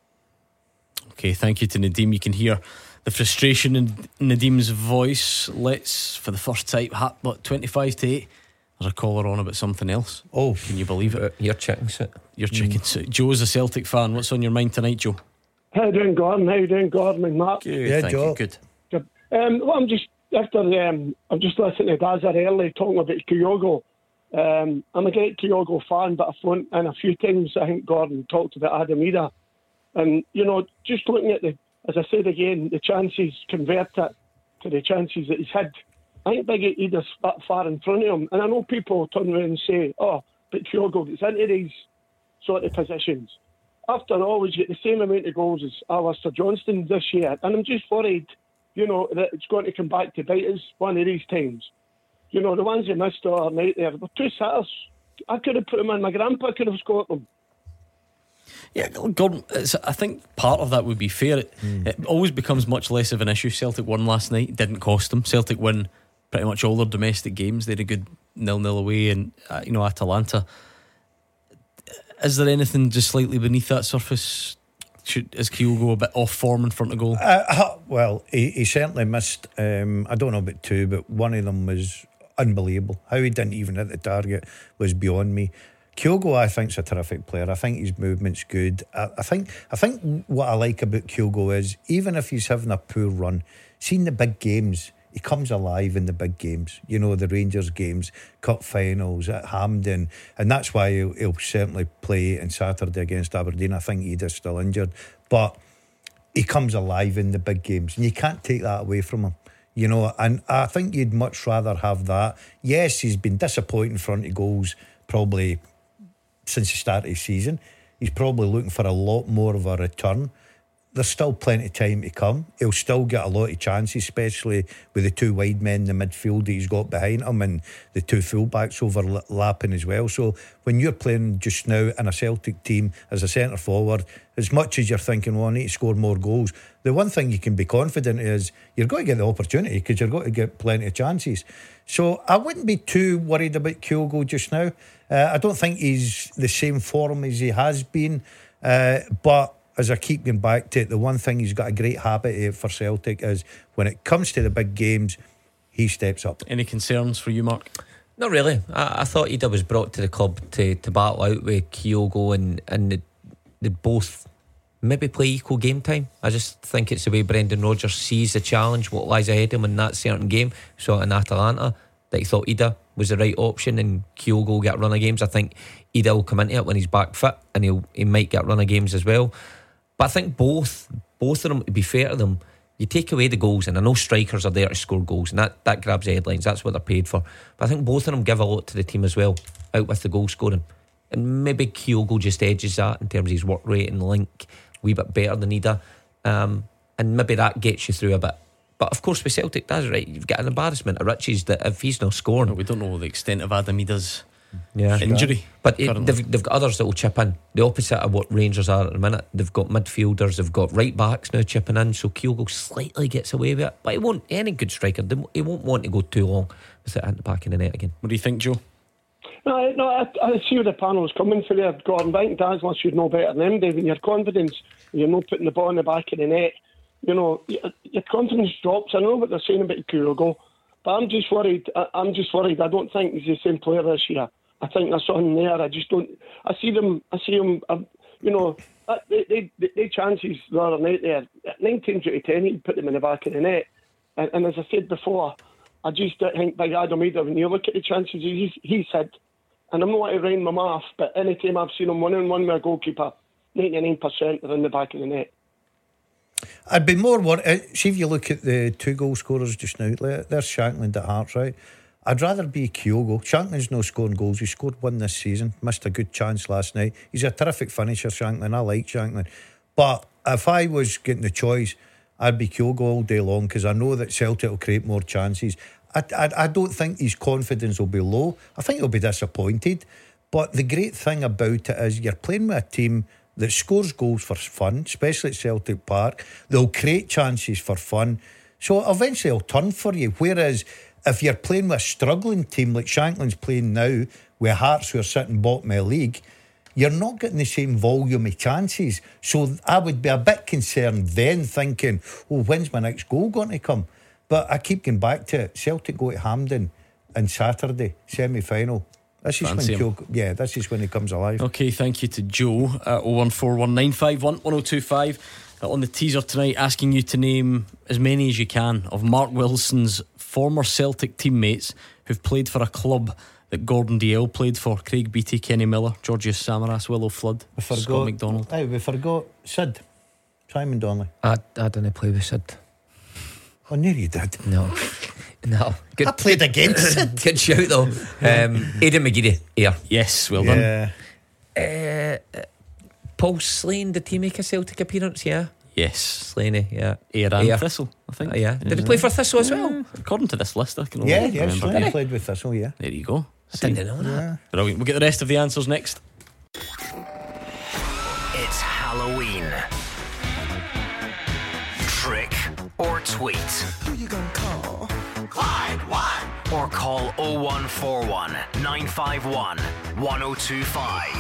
Okay, thank you to Nadeem. You can hear the frustration in Nadeem's voice. Let's, for the first time, ha- what, twenty-five to eight, there's a caller on about something else. Oh, can you believe it? Your chicken suit. Your chicken mm. suit. Joe's a Celtic fan. What's on your mind tonight, Joe? How you doing, Gordon? How you doing, Gordon and Mark? Good, yeah, thank Joe. You. Good. Good. Um, well, I'm just after um, I'm just listening to Dazza early talking about Kyogo. Um, I'm a great Kyogo fan, but I've flown in a few times. I think Gordon talked about Adam Ida, and you know, just looking at the, as I said again, the chances, convert it to the chances that he's had. I think Big Ida's far in front of him, and I know people turn around and say, "Oh, but Kyogo gets into these sort of positions." After all, he's got the same amount of goals as Alistair Johnston this year, and I'm just worried, you know, that it's going to come back to bite us one of these times. You know, the ones he missed the other night there, were two sitters. I could have put them in. My grandpa could have scored them. Yeah, Gordon, it's, I think part of that would be fair. It, mm. it always becomes much less of an issue. Celtic won last night, didn't cost them. Celtic win pretty much all their domestic games. They had a good nil-nil away, and uh, you know, Atalanta. Is there anything just slightly beneath that surface? Should, is Kyogo a bit off form in front of goal? Uh, well, he, he certainly missed. Um, I don't know about two, but one of them was unbelievable. How he didn't even hit the target was beyond me. Kyogo, I think, is a terrific player. I think his movement's good. I, I think. I think what I like about Kyogo is, even if he's having a poor run, seeing the big games, he comes alive in the big games. You know, the Rangers games, cup finals at Hampden, and that's why he'll, he'll certainly play on Saturday against Aberdeen. I think Ida's still injured, but he comes alive in the big games, and you can't take that away from him. You know, and I think you'd much rather have that. Yes, he's been disappointing in front of goals probably since the start of the season. He's probably looking for a lot more of a return. There's still plenty of time to come. He'll still get a lot of chances, especially with the two wide men in the midfield that he's got behind him, and the two fullbacks overlapping as well. So when you're playing just now in a Celtic team as a centre forward, as much as you're thinking, well, I need to score more goals, the one thing you can be confident is you're going to get the opportunity, because you're going to get plenty of chances. So I wouldn't be too worried about Kyogo just now. Uh, I don't think he's the same form as he has been, uh, but as I keep going back to it, the one thing he's got a great habit for Celtic is when it comes to the big games, he steps up. Any concerns for you, Mark? Not really. I, I thought Ida was brought to the club to, to battle out with Kyogo, and, and they, they both maybe play equal game time. I just think it's the way Brendan Rodgers sees the challenge, what lies ahead of him in that certain game. So in Atalanta, that he thought Ida was the right option, and Kyogo will get a run of games. I think Ida will come into it when he's back fit, and he'll, he might get a run of games as well. But I think both both of them, to be fair to them, you take away the goals, and I know strikers are there to score goals, and that, that grabs the headlines, that's what they're paid for. But I think both of them give a lot to the team as well, out with the goal scoring. And maybe Kyogo just edges that in terms of his work rate and link a wee bit better than Ida. Um, and maybe that gets you through a bit. But of course with Celtic, that's right, you've got an embarrassment of riches that if he's not scoring, well, we don't know the extent of Adam Ida's yeah. injury. But it, they've, they've got others that will chip in. The opposite of what Rangers are at the minute. They've got midfielders, they've got right backs now chipping in, so Kyogo slightly gets away with it. But he won't, any good striker, he won't want to go too long with it at the back of the net again. What do you think, Joe? No, I, no, I, I see where the panel's coming for there, Gordon. But I think Dazzler should know better than them, Dave. When your confidence, you're not putting the ball in the back of the net, you know, your, your confidence drops. I know what they're saying about Kyogo, but I'm just worried. I, I'm just worried. I don't think he's the same player this year. I think there's something there. I just don't. I see them. I see them. Uh, you know, uh, they, they, they, they chances the other night there. nineteen out of ten, he put them in the back of the net. And, and as I said before, I just don't think Big Adam Ida, when you look at the chances he's, he's had, and I'm not want to round them off, but any time I've seen him one on one with a goalkeeper, ninety-nine percent are in the back of the net. I'd be more worried. See, if you look at the two goal scorers just now, there's Shankland at Hearts, right? I'd rather be Kyogo. Shankland's no scoring goals. He scored one this season. Missed a good chance last night. He's a terrific finisher, Shankland. I like Shankland. But if I was getting the choice, I'd be Kyogo all day long, because I know that Celtic will create more chances. I, I, I don't think his confidence will be low. I think he'll be disappointed. But the great thing about it is you're playing with a team that scores goals for fun, especially at Celtic Park. They'll create chances for fun. So eventually it'll turn for you. Whereas if you're playing with a struggling team like Shankland's playing now, with Hearts who are sitting bottom of the league, you're not getting the same volume of chances. So I would be a bit concerned then, thinking, oh, when's my next goal going to come? But I keep going back to it. Celtic go to Hampden on Saturday, semi-final. This is Fancy when Kyogo, yeah, this is when he comes alive. Okay, thank you to Joe at oh one four one nine five one one oh two five. On the teaser tonight, asking you to name as many as you can of Mark Wilson's former Celtic teammates who've played for a club that Gordon Dalziel played for. Craig Beattie, Kenny Miller, Georgios Samaras, Willo Flood, we forgot, Scott McDonald. Hey, we forgot Sid, Simon Donnelly. I, I didn't play with Sid. Oh, no, you did. No, no. Good, I played against Sid. Good shout though. Um, Aidan McGeady here. Yes, well yeah. done. Uh, Paul Slane, did he make a Celtic appearance? Yeah. Yes. Slaney, yeah. Ayr and Thistle, I think. Uh, yeah. Did he play for Thistle as well? Yeah. According to this list, I can only yeah, yeah, remember. Yeah, he played with Thistle, yeah. There you go. I See? didn't know that. Yeah. Brilliant. We'll get the rest of the answers next. It's Halloween. Trick or tweet. Who you gonna call? Clyde one. Or call oh one four one nine five one one oh two five.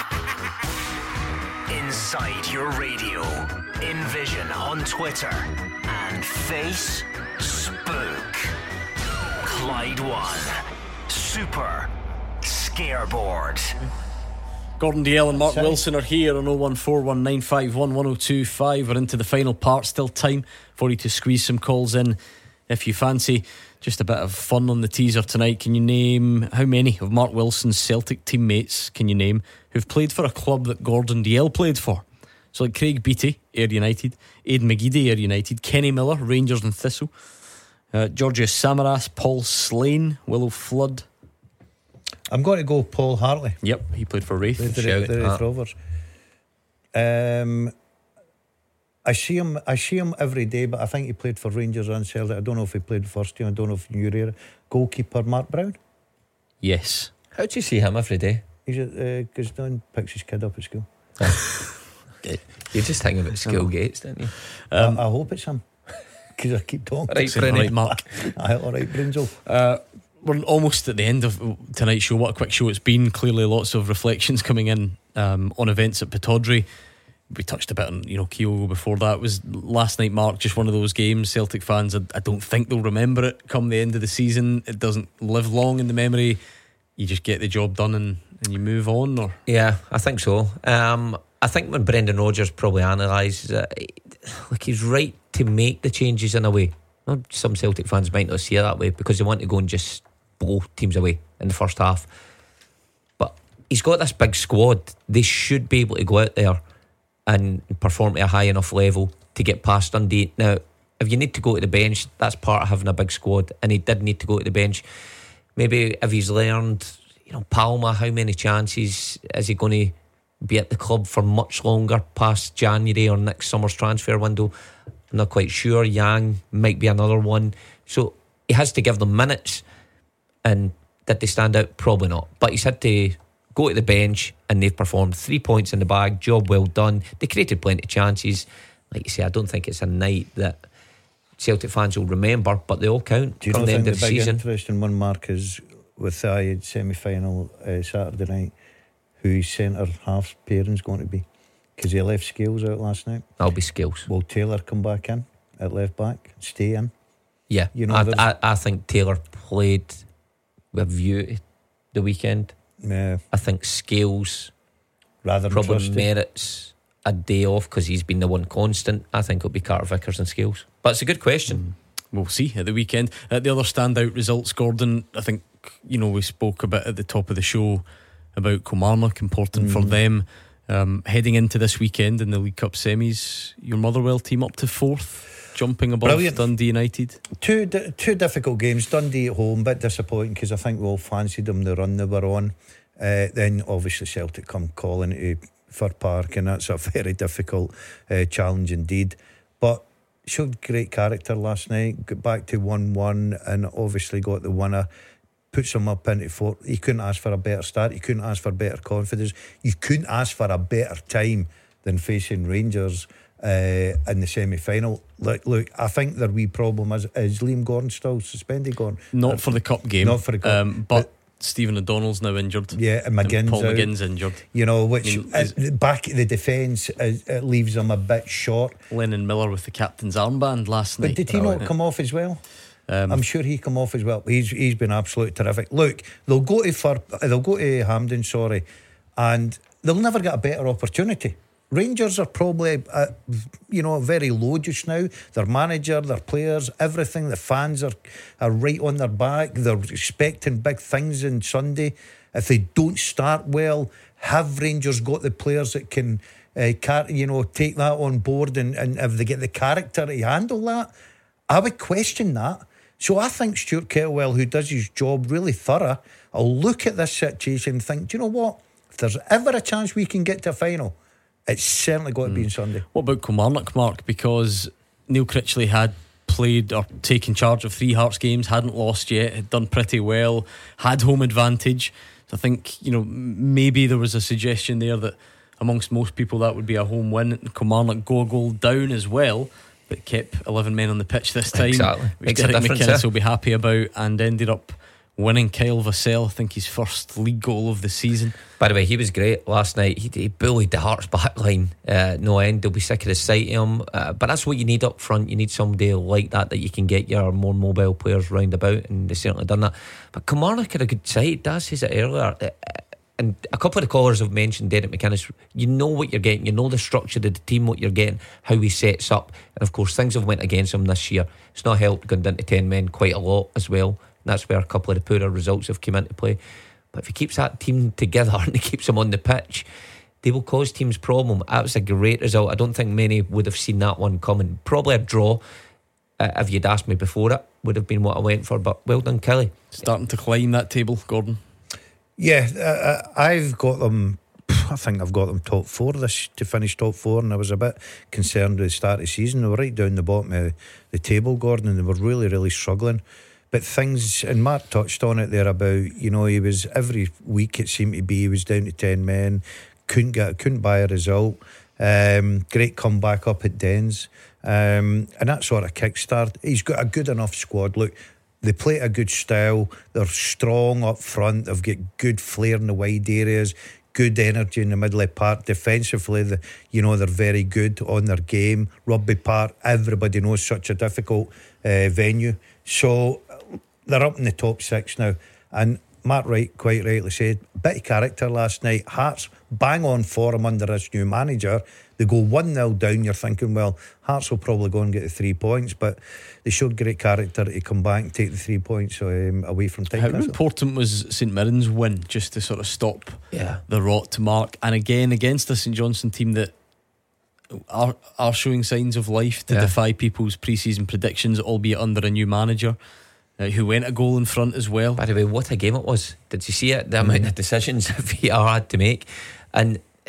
Inside your radio, in Vision on Twitter, and Face Spook. Clyde One Super Scareboard. Gordon Dalziel and Mark Sorry. Wilson are here on oh one four one nine five one one oh two five. We're into the final part. Still time for you to squeeze some calls in if you fancy. Just a bit of fun on the teaser tonight. Can you name how many of Mark Wilson's Celtic teammates can you name who've played for a club that Gordon Dalziel played for? So like Craig Beattie, Ayr United, Aidan McGeady, Ayr United, Kenny Miller, Rangers and Thistle, uh, Georgios Samaras, Paul Slane, Willo Flood. I'm going to go Paul Hartley. Yep, he played for Wraith. The, the, the Wraith Rovers. Um, I see him. I see him every day, but I think he played for Rangers and Celtic. I don't know if he played the first team. I don't know if you knew. Goalkeeper Mark Brown. Yes. How do you see him every day? He's at uh, Gisdon, picks his kid up at school. You just think about school gates, don't you? Um, I, I hope it's him, because I keep talking. Right, Brynny. Right, Mark. All right, Brinzo. Uh, we're almost at the end of tonight's show. What a quick show it's been. Clearly lots of reflections coming in um, on events at Pittodrie. We touched a bit on, you know, Kyogo before that. It was last night, Mark, just one of those games. Celtic fans, I, I don't think they'll remember it come the end of the season. It doesn't live long in the memory. You just get the job done and, and you move on. Or yeah, I think so. Um, I think when Brendan Rodgers probably analyses it, like he's right to make the changes in a way. Well, some Celtic fans might not see it that way because they want to go and just blow teams away in the first half. But he's got this big squad. They should be able to go out there and perform at a high enough level to get past Dundee. Now, if you need to go to the bench, that's part of having a big squad, and he did need to go to the bench. Maybe if he's learned, you know, Palma, how many chances is he going to be at the club for much longer past January or next summer's transfer window? I'm I'm not quite sure. Yang might be another one. So he has to give them minutes. And did they stand out? Probably not. But he's had to go to the bench, and they've performed. Three points in the bag. Job well done. They created plenty of chances. Like you say, I don't think it's a night that Celtic fans will remember, but they all count. Do you come not the think end the of the big season. interesting one, Mark, is with the Ayed semi-final uh, Saturday night, who his centre half pairing's going to be? Because he left Scales out last night. That'll be Scales. Will Taylor come back in at left back, stay in? Yeah, you know, I, there's- I, I think Taylor played with view to the weekend. Yeah. I think Scales rather than probably trusty. merits a day off because he's been the one constant. I think it'll be Carter Vickers and Scales. But it's a good question. We'll see at the weekend. Uh, the other standout results, Gordon, I think, you know, we spoke a bit at the top of the show about Kilmarnock, important Mm. for them. Um, heading into this weekend in the League Cup semis, your Motherwell team up to fourth, jumping above Brilliant. Dundee United. Two di- two difficult games. Dundee at home, bit disappointing because I think we all fancied them the run they were on. Uh, then obviously Celtic come calling to Fir Park, and that's a very difficult uh, challenge indeed. But showed great character last night. Got back to one one, and obviously got the winner. Puts them up into four. You couldn't ask for a better start. You couldn't ask for better confidence. You couldn't ask for a better time than facing Rangers uh, in the semi-final. Look, look, I think their wee problem is, is Liam Gordon still suspended, Gordon? Not for the cup game. Not for the cup. Um, but Stephen O'Donnell's now injured. Yeah, and McGinn's Paul out. McGinn's injured. You know, which I mean, uh, back at the defence, uh, it leaves them a bit short. Lennon Miller with the captain's armband last But night. did he not come off as well? Um, I'm sure he come off as well. He's he's been absolutely terrific. Look, they'll go to Fir, they'll go to Hampden, sorry, and they'll never get a better opportunity. Rangers are probably, uh, you know, very low just now. Their manager, their players, everything. The fans are are right on their back. They're expecting big things on Sunday. If they don't start well, have Rangers got the players that can, uh, car- you know, take that on board, and, and if they get the character to handle that, I would question that. So I think Stuart Kettlewell, who does his job really thorough, will look at this situation and think, do you know what? If there's ever a chance we can get to a final, it's certainly got to be on Sunday. What about Kilmarnock, Mark? Because Neil Critchley had played or taken charge of three Hearts games, hadn't lost yet, had done pretty well, had home advantage. So I think, you know, maybe there was a suggestion there that amongst most people that would be a home win. Kilmarnock go a goal down as well, but kept eleven men on the pitch this time, Exactly. which Makes a Derek difference, McInnes yeah. will be happy about, and ended up winning. Kyle Vassell, I think his first league goal of the season. By the way, he was great last night. He, he bullied the Hearts back line uh, no end. They'll be sick of the sight of him, uh, but that's what you need up front. You need somebody like that that you can get your more mobile players round about, and they've certainly done that. But Kilmarnock are a good side. Daz says it earlier, uh, and a couple of the callers have mentioned Derek McInnes. You know what you're getting. You know the structure of the team, what you're getting, how he sets up, and of course things have went against him this year. It's not helped going down to ten men quite a lot as well. And that's where a couple of the poorer results have come into play. But if he keeps that team together and he keeps them on the pitch, they will cause teams problem. That was a great result. I don't think many would have seen that one coming. Probably a draw, uh, if you'd asked me before it, would have been what I went for. But well done, Kelly. Starting to climb that table, Gordon. Yeah, uh, I've got them. I think I've got them top four this to finish top four, and I was a bit concerned with the start of the season. They were right down the bottom of the table, Gordon, and they were really, really struggling. But things, and Mark touched on it there about, you know, he was every week it seemed to be he was down to ten men, couldn't get, couldn't buy a result. Um, great comeback up at Dens, um, and that sort of kickstart. He's got a good enough squad. Look, they play a good style. They're strong up front. They've got good flair in the wide areas, good energy in the middle of the park. Defensively, the, you know, they're very good on their game. Rugby Park, everybody knows, such a difficult uh, venue. So they're up in the top six now. And Matt Wright quite rightly said, bit of character last night. Hearts bang on for him under this new manager. They go one nil down. You're thinking, well, Hearts will probably go and get the three points, but they showed great character to come back and take the three points um, away from Tynecastle. How important was St Mirren's win just to sort of stop yeah. the rot to Mark? And again, against a St Johnstone team that are are showing signs of life to Yeah. defy people's pre-season predictions, albeit under a new manager uh, who went a goal in front as well. By the way, what a game it was. Did you see it? The amount of decisions V A R had to make. And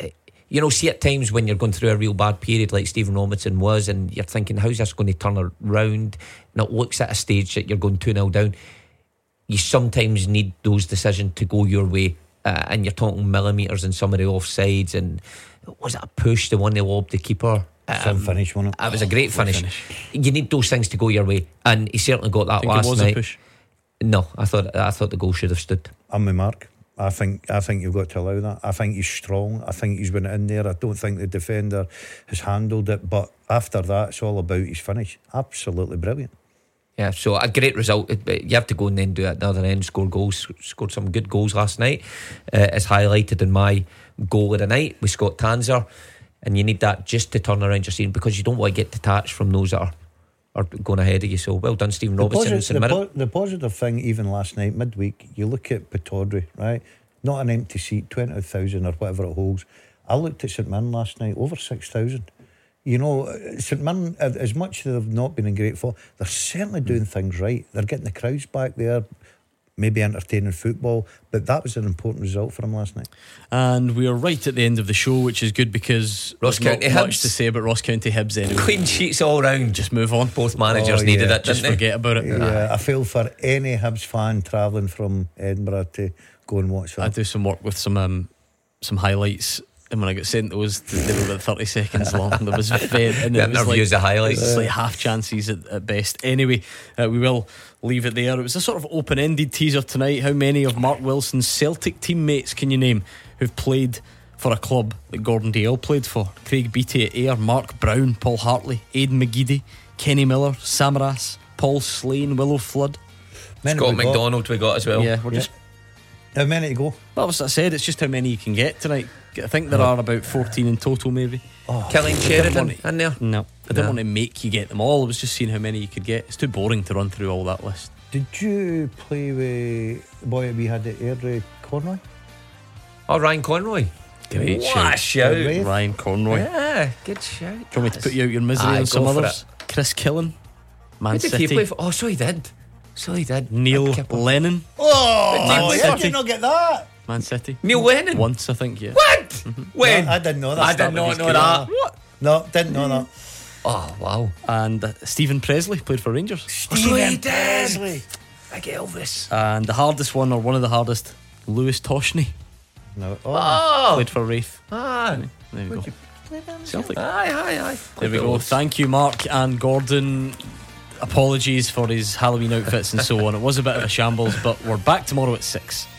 You know, see at times when you're going through a real bad period like Stephen Robinson was, and you're thinking, how's this going to turn around? And it looks at a stage that you're going two nil down. You sometimes need those decisions to go your way, uh, and you're talking millimetres in some of the offsides. And was it a push, the one they lobbed the keeper? Some Um, finish, wasn't it? It was a great finish. finish. You need those things to go your way, and he certainly got that Think last it was night. a push? No, I thought I thought the goal should have stood. I'm with Mark. I think I think you've got to allow that. I think he's strong. I think he's been in there. I don't think the defender has handled it. But after that, it's all about his finish. Absolutely brilliant. Yeah, so a great result. But you have to go and then do it at the other end, score goals. Scored some good goals last night, uh, as highlighted in my goal of the night with Scott Tanzer. And you need that just to turn around your season, because you don't want to get detached from those that are, are going ahead of you. So well done, Stephen The, Robertson. posi- the, po- the positive thing, even last night, midweek, you look at Pittodrie, right? Not an empty seat, twenty thousand or whatever it holds. I looked at St Mirren last night, over six thousand. You know, St Mirren, as much as they've not been in great form, they're certainly doing things right. They're getting the crowds back there, maybe entertaining football, but that was an important result for them last night. And we are right at the end of the show, which is good because Ross there's County not much Hibs. to say about Ross County Hibs anyway. Clean sheets all round. Just move on. Both managers Oh, needed yeah. it, Just didn't they? forget about it. Yeah, I feel for any Hibs fan travelling from Edinburgh to go and watch that. I do some work with some um, some highlights, and when I got sent those, they were about thirty seconds long. There was very, and The it was interviews, like, the highlights. it was like half chances at, at best. Anyway, uh, we will leave it there. It was a sort of open-ended teaser tonight. How many of Mark Wilson's Celtic teammates can you name who've played for a club that Gordon Dalziel played for? Craig Beattie at Ayr, Mark Brown, Paul Hartley, Aidan McGeady, Kenny Miller, Samaras, Paul Slane, Willow Flood. Many Scott we got. McDonald we got as well. Yeah, we're Yeah. just. How many to go? Well, as I said, it's just how many you can get tonight. I think there are about fourteen in total, maybe. Oh, Killing I didn't Sheridan want to- in there. No, I didn't No. want to make you get them all. I was just seeing how many you could get. It's too boring to run through all that list. Did you play with the boy that we had at Air, Ray Conroy? Oh, Ryan Conroy. Great What shout. a shout. Wraith? Ryan Conroy. Yeah, good shout. Do you want me to put you out your misery Aye, on some go for others? Chris Killen, Man Who did City. he play for? Oh, so he did. So he did. Neil Kipper. Lennon, Oh, Man how City. did you not get that? Man City. Neil Lennon. Once, I think, yeah. What? When? No, I didn't know that. I did Started not his know career. that. What? No, didn't know that. Oh, wow. And uh, Stephen Presley played for Rangers. Stephen Presley. Like Elvis. And the hardest one, or one of the hardest, Lewis Toshney, No. Oh. Oh. played for Wraith. Ah. There we go. Celtic. Aye, aye, aye. There we go. Thank you, Mark and Gordon. Apologies for his Halloween outfits and so on. It was a bit of a shambles, but we're back tomorrow at six.